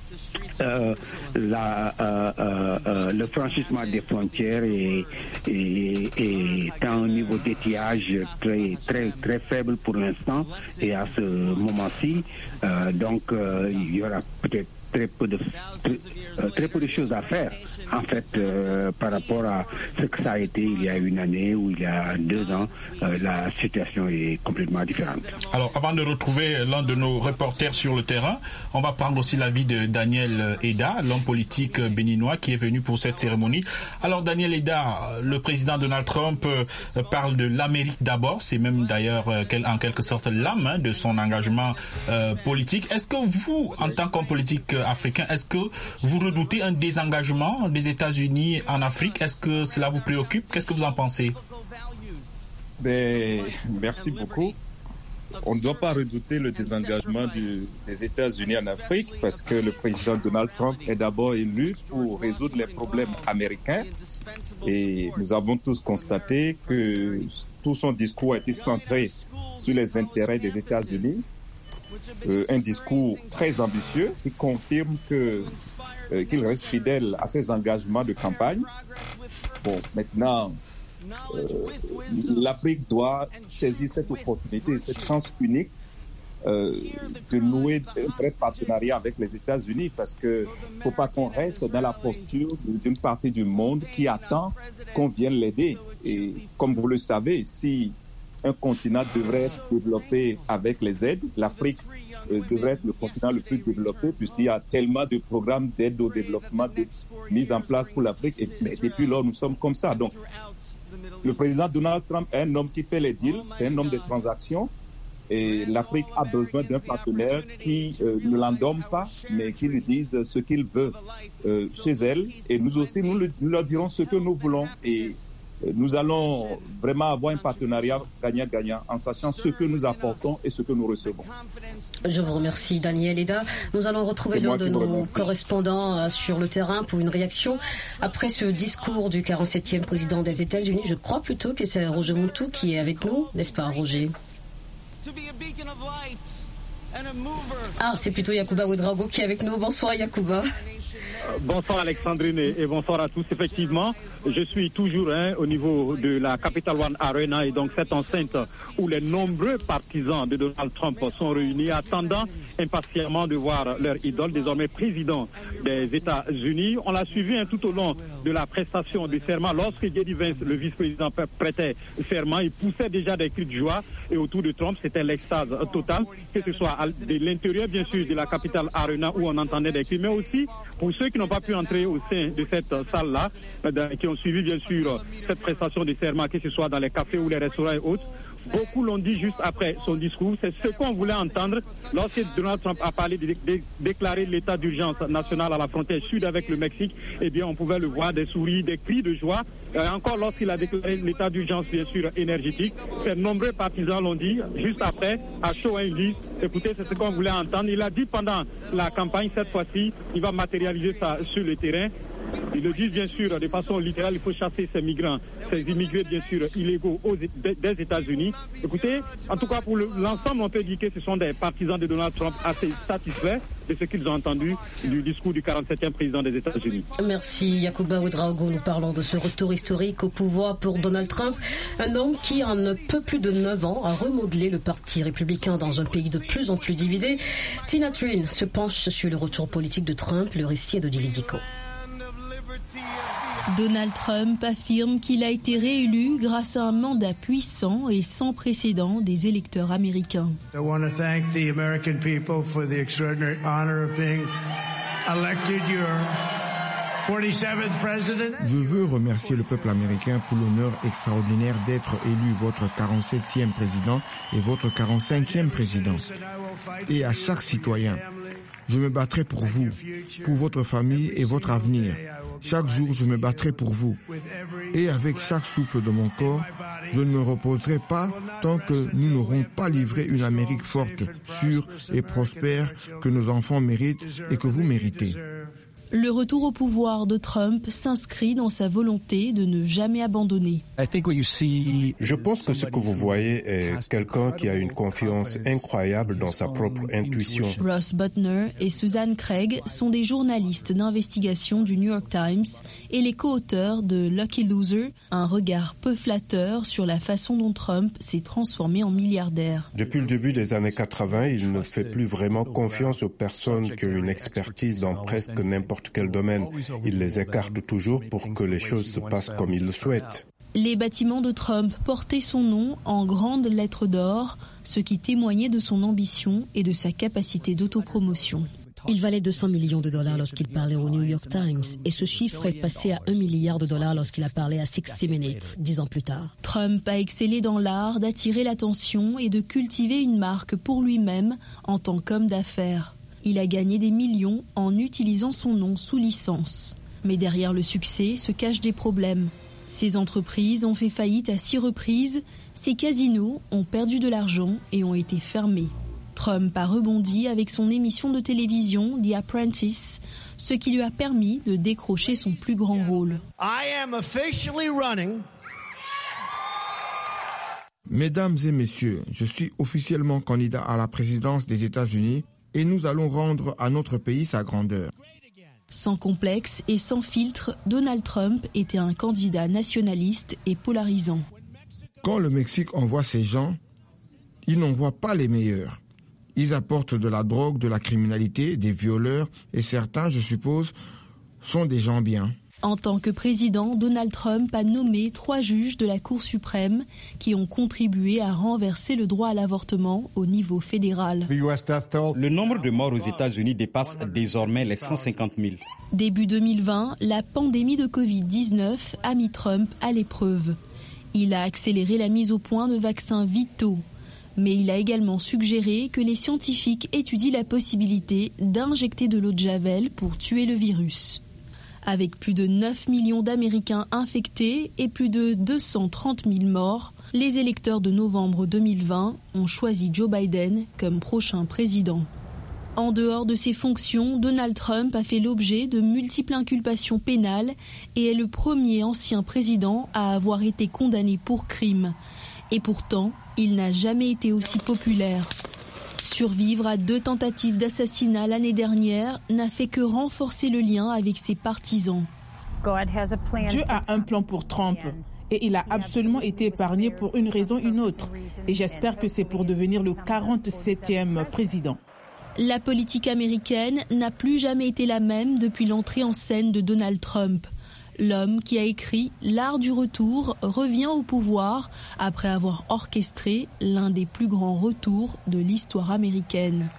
le franchissement des frontières est à un niveau d'étiage très, très, très faible pour l'instant. Et à ce moment-ci, donc, il y aura peut-être très peu de choses à faire, en fait, par rapport à ce que ça a été il y a une année ou il y a 2 ans. La situation est complètement différente. Alors, avant de retrouver l'un de nos reporters sur le terrain, on va prendre aussi l'avis de Daniel Eda, l'homme politique béninois qui est venu pour cette cérémonie. Alors, Daniel Eda, le président Donald Trump parle de l'Amérique d'abord. C'est même d'ailleurs en quelque sorte l'âme de son engagement politique. Est-ce que vous, en tant qu'homme politique africain, est-ce que vous redoutez un désengagement des États-Unis en Afrique? Est-ce que cela vous préoccupe? Qu'est-ce que vous en pensez? Merci beaucoup. On ne doit pas redouter le désengagement des États-Unis en Afrique parce que le président Donald Trump est d'abord élu pour résoudre les problèmes américains et nous avons tous constaté que tout son discours a été centré sur les intérêts des États-Unis. Un discours très ambitieux qui confirme qu'il reste fidèle à ses engagements de campagne. Bon, maintenant, l'Afrique doit saisir cette opportunité, cette chance unique de nouer un vrai partenariat avec les États-Unis parce que faut pas qu'on reste dans la posture d'une partie du monde qui attend qu'on vienne l'aider. Et comme vous le savez, si un continent devrait être développé avec les aides, l'Afrique devrait être le continent le plus développé puisqu'il y a tellement de programmes d'aide au développement mis en place pour l'Afrique. Mais depuis lors, nous sommes comme ça. Donc, le président Donald Trump est un homme qui fait les deals, c'est un homme de transactions. Et l'Afrique a besoin d'un partenaire qui ne l'endorme pas, mais qui lui dise ce qu'il veut chez elle. Et nous aussi, nous leur dirons ce que nous voulons. Et nous allons vraiment avoir un partenariat gagnant-gagnant en sachant ce que nous apportons et ce que nous recevons. Je vous remercie, Daniel Eda. Nous allons retrouver l'un de nos correspondants sur le terrain pour une réaction après ce discours du 47e président des États-Unis. Je crois plutôt que c'est Roger Montou qui est avec nous, n'est-ce pas, Roger? Ah, c'est plutôt Yacouba Ouedraogo qui est avec nous. Bonsoir, Yacouba. Bonsoir Alexandrine et bonsoir à tous. Effectivement, je suis toujours au niveau de la Capital One Arena et donc cette enceinte où les nombreux partisans de Donald Trump sont réunis attendant impatiemment de voir leur idole, désormais président des États-Unis. On l'a suivi tout au long de la prestation du serment. Lorsque J.D. Vance, le vice-président, prêtait serment, il poussait déjà des cris de joie et autour de Trump, c'était l'extase totale, que ce soit de l'intérieur bien sûr de la Capital Arena où on entendait des cris, mais aussi pour ceux qui n'ont pas pu entrer au sein de cette salle-là, qui ont suivi bien sûr cette prestation de serment, que ce soit dans les cafés ou les restaurants et autres. Beaucoup l'ont dit juste après son discours. C'est ce qu'on voulait entendre lorsque Donald Trump a parlé de déclarer l'état d'urgence nationale à la frontière sud avec le Mexique. Eh bien, on pouvait le voir, des sourires, des cris de joie. Encore lorsqu'il a déclaré l'état d'urgence, bien sûr, énergétique. Ses nombreux partisans l'ont dit juste après, à chaud, ils disent, écoutez, c'est ce qu'on voulait entendre. Il a dit pendant la campagne, cette fois-ci, il va matérialiser ça sur le terrain. Ils le disent bien sûr de façon littérale, il faut chasser ces migrants, ces immigrés bien sûr illégaux des États-Unis. Écoutez, en tout cas pour l'ensemble, on peut dire que ce sont des partisans de Donald Trump assez satisfaits de ce qu'ils ont entendu du discours du 47e président des États-Unis. Merci Yacouba Ouedraogo. Nous parlons de ce retour historique au pouvoir pour Donald Trump, un homme qui en un peu plus de 9 ans a remodelé le parti républicain dans un pays de plus en plus divisé. Tina Trin se penche sur le retour politique de Trump. Le récit est de Dili Diko. Donald Trump affirme qu'il a été réélu grâce à un mandat puissant et sans précédent des électeurs américains. I want to thank the American people for the extraordinary honor of being elected your 47th president. Je veux remercier le peuple américain pour l'honneur extraordinaire d'être élu votre 47e président et votre 45e président. Et à chaque citoyen, je me battrai pour vous, pour votre famille et votre avenir. Chaque jour, je me battrai pour vous. Et avec chaque souffle de mon corps, je ne me reposerai pas tant que nous n'aurons pas livré une Amérique forte, sûre et prospère que nos enfants méritent et que vous méritez. Le retour au pouvoir de Trump s'inscrit dans sa volonté de ne jamais abandonner. Je pense que ce que vous voyez est quelqu'un qui a une confiance incroyable dans sa propre intuition. Ross Butner et Suzanne Craig sont des journalistes d'investigation du New York Times et les co-auteurs de Lucky Loser, un regard peu flatteur sur la façon dont Trump s'est transformé en milliardaire. Depuis le début des années 80, il ne fait plus vraiment confiance aux personnes qui ont une expertise dans presque n'importe quel domaine. Il les écarte toujours pour que les choses se passent comme il le souhaite. Les bâtiments de Trump portaient son nom en grandes lettres d'or, ce qui témoignait de son ambition et de sa capacité d'autopromotion. Il valait 200 millions de dollars lorsqu'il parlait au New York Times et ce chiffre est passé à 1 milliard de dollars lorsqu'il a parlé à 60 Minutes 10 ans plus tard. Trump a excellé dans l'art d'attirer l'attention et de cultiver une marque pour lui-même en tant qu'homme d'affaires. Il a gagné des millions en utilisant son nom sous licence. Mais derrière le succès se cachent des problèmes. Ses entreprises ont fait faillite à 6 reprises, ses casinos ont perdu de l'argent et ont été fermés. Trump a rebondi avec son émission de télévision The Apprentice, ce qui lui a permis de décrocher son plus grand rôle. Mesdames et messieurs, je suis officiellement candidat à la présidence des États-Unis et nous allons rendre à notre pays sa grandeur. Sans complexe et sans filtre, Donald Trump était un candidat nationaliste et polarisant. Quand le Mexique envoie ses gens, il n'envoie pas les meilleurs. Ils apportent de la drogue, de la criminalité, des violeurs et certains, je suppose, sont des gens bien. En tant que président, Donald Trump a nommé 3 juges de la Cour suprême qui ont contribué à renverser le droit à l'avortement au niveau fédéral. Le nombre de morts aux États-Unis dépasse désormais les 150 000. Début 2020, la pandémie de Covid-19 a mis Trump à l'épreuve. Il a accéléré la mise au point de vaccins vitaux. Mais il a également suggéré que les scientifiques étudient la possibilité d'injecter de l'eau de Javel pour tuer le virus. Avec plus de 9 millions d'Américains infectés et plus de 230 000 morts, les électeurs de novembre 2020 ont choisi Joe Biden comme prochain président. En dehors de ses fonctions, Donald Trump a fait l'objet de multiples inculpations pénales et est le premier ancien président à avoir été condamné pour crime. Et pourtant, il n'a jamais été aussi populaire. Survivre à 2 tentatives d'assassinat l'année dernière n'a fait que renforcer le lien avec ses partisans. Dieu a un plan pour Trump et il a absolument été épargné pour une raison ou une autre. Et j'espère que c'est pour devenir le 47e président. La politique américaine n'a plus jamais été la même depuis l'entrée en scène de Donald Trump. L'homme qui a écrit L'Art du Retour revient au pouvoir après avoir orchestré l'un des plus grands retours de l'histoire américaine.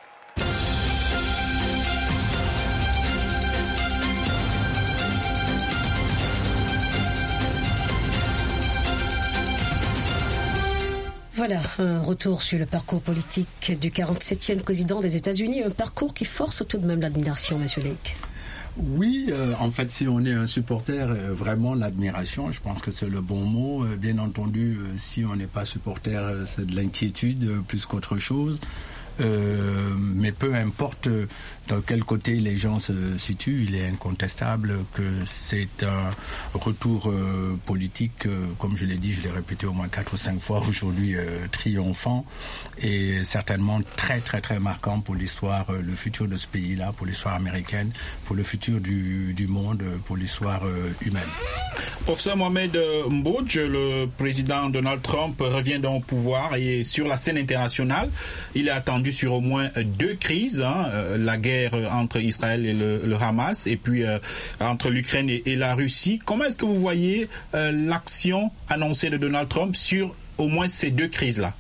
Voilà, un retour sur le parcours politique du 47e président des États-Unis, un parcours qui force tout de même l'admiration, Monsieur Lake. Oui, en fait, si on est un supporter, vraiment l'admiration, je pense que c'est le bon mot. Bien entendu, si on n'est pas supporter, c'est de l'inquiétude plus qu'autre chose. Mais peu importe dans quel côté les gens se situent, il est incontestable que c'est un retour politique, comme je l'ai dit, je l'ai répété au moins 4 ou 5 fois aujourd'hui, triomphant et certainement très très très marquant pour l'histoire, le futur de ce pays-là, pour l'histoire américaine, pour le futur du monde, pour l'histoire humaine. Professeur Mohamed Mbodj, le président Donald Trump revient donc au pouvoir et sur la scène internationale, il est attendu sur au moins 2 crises, la guerre entre Israël et le Hamas et puis entre l'Ukraine et la Russie. Comment est-ce que vous voyez l'action annoncée de Donald Trump sur au moins ces 2 crises-là?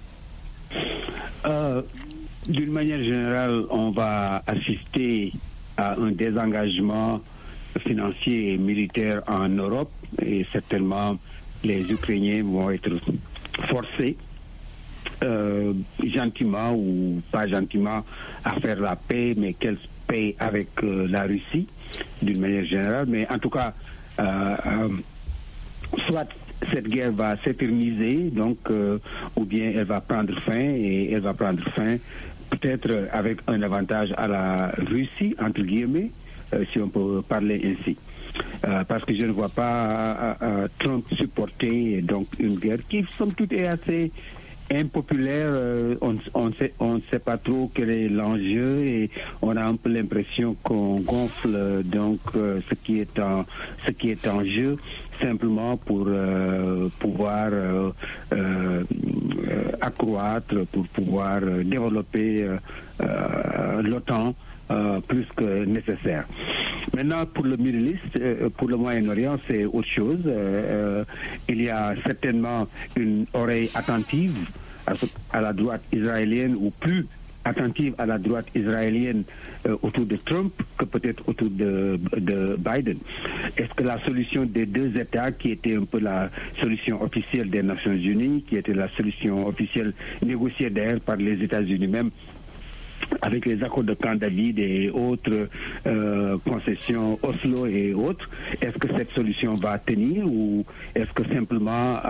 D'une manière générale, on va assister à un désengagement financier et militaire en Europe et certainement les Ukrainiens vont être forcés gentiment ou pas gentiment à faire la paix, mais quelle paix avec la Russie d'une manière générale. Mais en tout cas, soit cette guerre va s'éterniser, donc, ou bien elle va prendre fin, et elle va prendre fin peut-être avec un avantage à la Russie, entre guillemets, si on peut parler ainsi. Parce que je ne vois pas Trump supporter donc une guerre qui, somme toute, est assez impopulaire. On ne sait pas trop quel est l'enjeu et on a un peu l'impression qu'on gonfle donc ce qui est en jeu, simplement pour pouvoir accroître, pour pouvoir développer l'OTAN plus que nécessaire. Maintenant, pour le Middle East, pour le Moyen-Orient, c'est autre chose. Il y a certainement une oreille attentive à la droite israélienne, ou plus attentive à la droite israélienne autour de Trump que peut-être autour de Biden. Est-ce que la solution des deux États, qui était un peu la solution officielle des Nations Unies, qui était la solution officielle négociée d'ailleurs par les États-Unis même, avec les accords de Camp David et autres concessions Oslo et autres, est-ce que cette solution va tenir, ou est-ce que simplement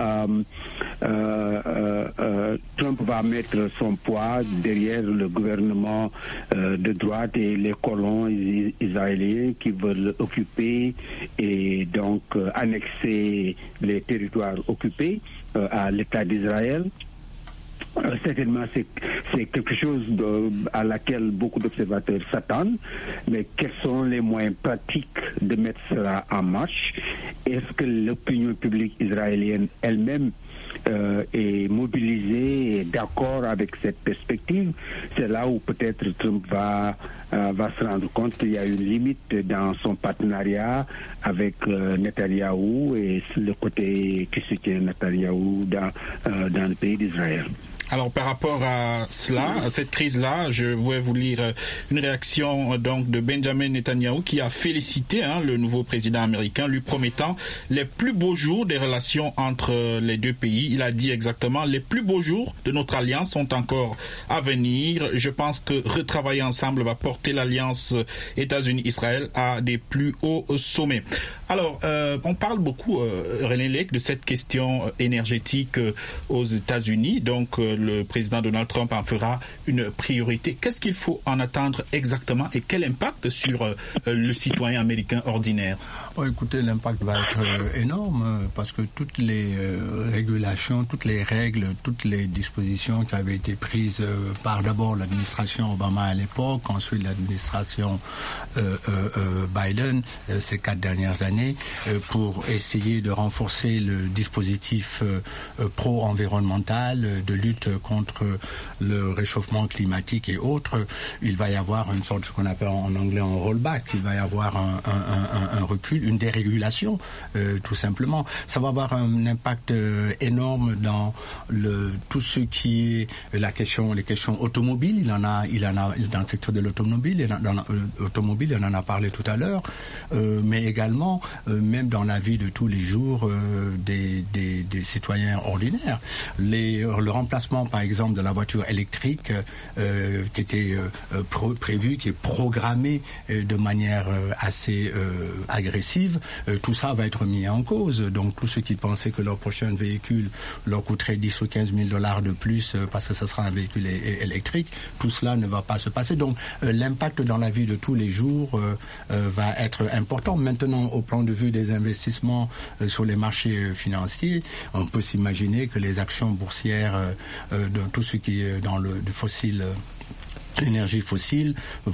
Trump va mettre son poids derrière le gouvernement de droite et les colons israéliens qui veulent occuper et donc annexer les territoires occupés à l'État d'Israël? Certainement, c'est quelque chose à laquelle beaucoup d'observateurs s'attendent, mais quels sont les moyens pratiques de mettre cela en marche? Est-ce que l'opinion publique israélienne elle-même est mobilisée et d'accord avec cette perspective? C'est là où peut-être Trump va se rendre compte qu'il y a une limite dans son partenariat avec Netanyahou et le côté qui soutient Netanyahou dans le pays d'Israël. Alors, par rapport à cela, à cette crise-là, je voulais vous lire une réaction donc de Benjamin Netanyahou, qui a félicité le nouveau président américain, lui promettant les plus beaux jours des relations entre les deux pays. Il a dit exactement: les plus beaux jours de notre alliance sont encore à venir. Je pense que retravailler ensemble va porter l'alliance États-Unis-Israël à des plus hauts sommets. Alors, on parle beaucoup, René Lake, de cette question énergétique aux États-Unis. Donc, le président Donald Trump en fera une priorité. Qu'est-ce qu'il faut en attendre exactement et quel impact sur le citoyen américain ordinaire? Écoutez, l'impact va être énorme parce que toutes les régulations, toutes les règles, toutes les dispositions qui avaient été prises par d'abord l'administration Obama à l'époque, ensuite l'administration Biden ces 4 dernières années, pour essayer de renforcer le dispositif pro-environnemental, de lutte contre le réchauffement climatique et autres. Il va y avoir une sorte, ce qu'on appelle en anglais un rollback. Il va y avoir un recul, une dérégulation, tout simplement. Ça va avoir un impact énorme dans tout ce qui est les questions automobiles. Il en a dans le secteur de l'automobile. Il en a parlé tout à l'heure, mais également même dans la vie de tous les jours des citoyens ordinaires. Le remplacement, par exemple, de la voiture électrique qui était prévu, qui est programmé de manière assez agressive, tout ça va être mis en cause. Donc tous ceux qui pensaient que leur prochain véhicule leur coûterait 10 ou 15 000 $ de plus parce que ce sera un véhicule électrique, tout cela ne va pas se passer. Donc l'impact dans la vie de tous les jours va être important. Maintenant, au plan de vue des investissements sur les marchés financiers, on peut s'imaginer que les actions boursières de tout ce qui est dans le fossile, l'énergie fossile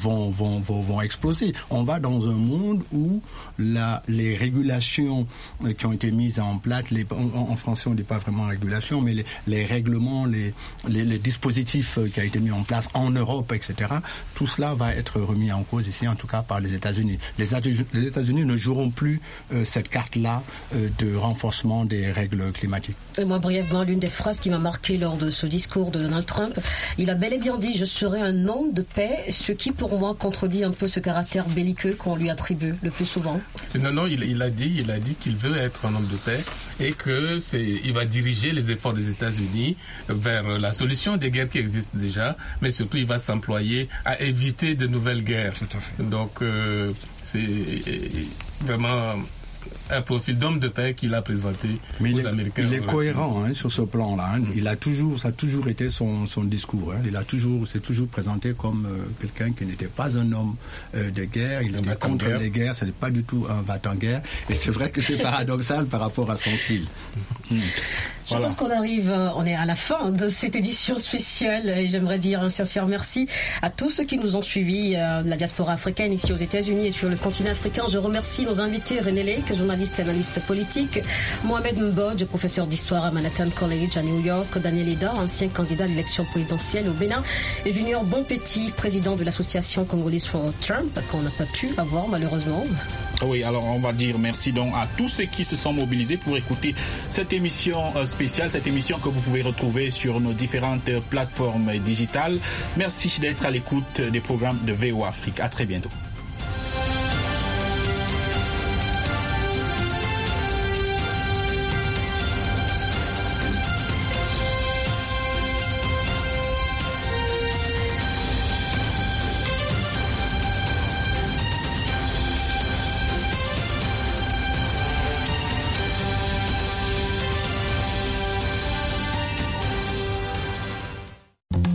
vont exploser. On va dans un monde où les régulations qui ont été mises en place, en français on ne dit pas vraiment régulation, mais les règlements, les dispositifs qui ont été mis en place en Europe, etc., tout cela va être remis en cause ici, en tout cas par les États-Unis. Les États-Unis ne joueront plus cette carte-là de renforcement des règles climatiques. Et moi, brièvement, l'une des phrases qui m'a marqué lors de ce discours de Donald Trump, il a bel et bien dit: je serai un homme de paix, ce qui pour moi contredit un peu ce caractère belliqueux qu'on lui attribue le plus souvent. Non, il a dit qu'il veut être un homme de paix et il va diriger les efforts des États-Unis vers la solution des guerres qui existent déjà, mais surtout il va s'employer à éviter de nouvelles guerres. Tout à fait. Donc c'est vraiment un profil d'homme de paix qu'il a présenté aux Américains. Il est cohérent sur ce plan-là. Ça a toujours été son discours. s'est toujours présenté comme quelqu'un qui n'était pas un homme de guerre. Il était contre les guerres. Ce n'est pas du tout un va-t-en-guerre. Et c'est vrai que c'est paradoxal par rapport à son style. Je pense qu'on on est à la fin de cette édition spéciale et j'aimerais dire un sincère merci à tous ceux qui nous ont suivis, la diaspora africaine ici aux États-Unis et sur le continent africain. Je remercie nos invités, René Lake, journaliste et analyste politique, Mohamed Mbodj, professeur d'histoire à Manhattan College à New York, Daniel Eda, ancien candidat à l'élection présidentielle au Bénin, et Junior Bonpetit, président de l'association congolaise for Trump, qu'on n'a pas pu avoir malheureusement. Oui, alors on va dire merci donc à tous ceux qui se sont mobilisés pour écouter cette émission spéciale, cette émission que vous pouvez retrouver sur nos différentes plateformes digitales. Merci d'être à l'écoute des programmes de VOA Afrique. À très bientôt.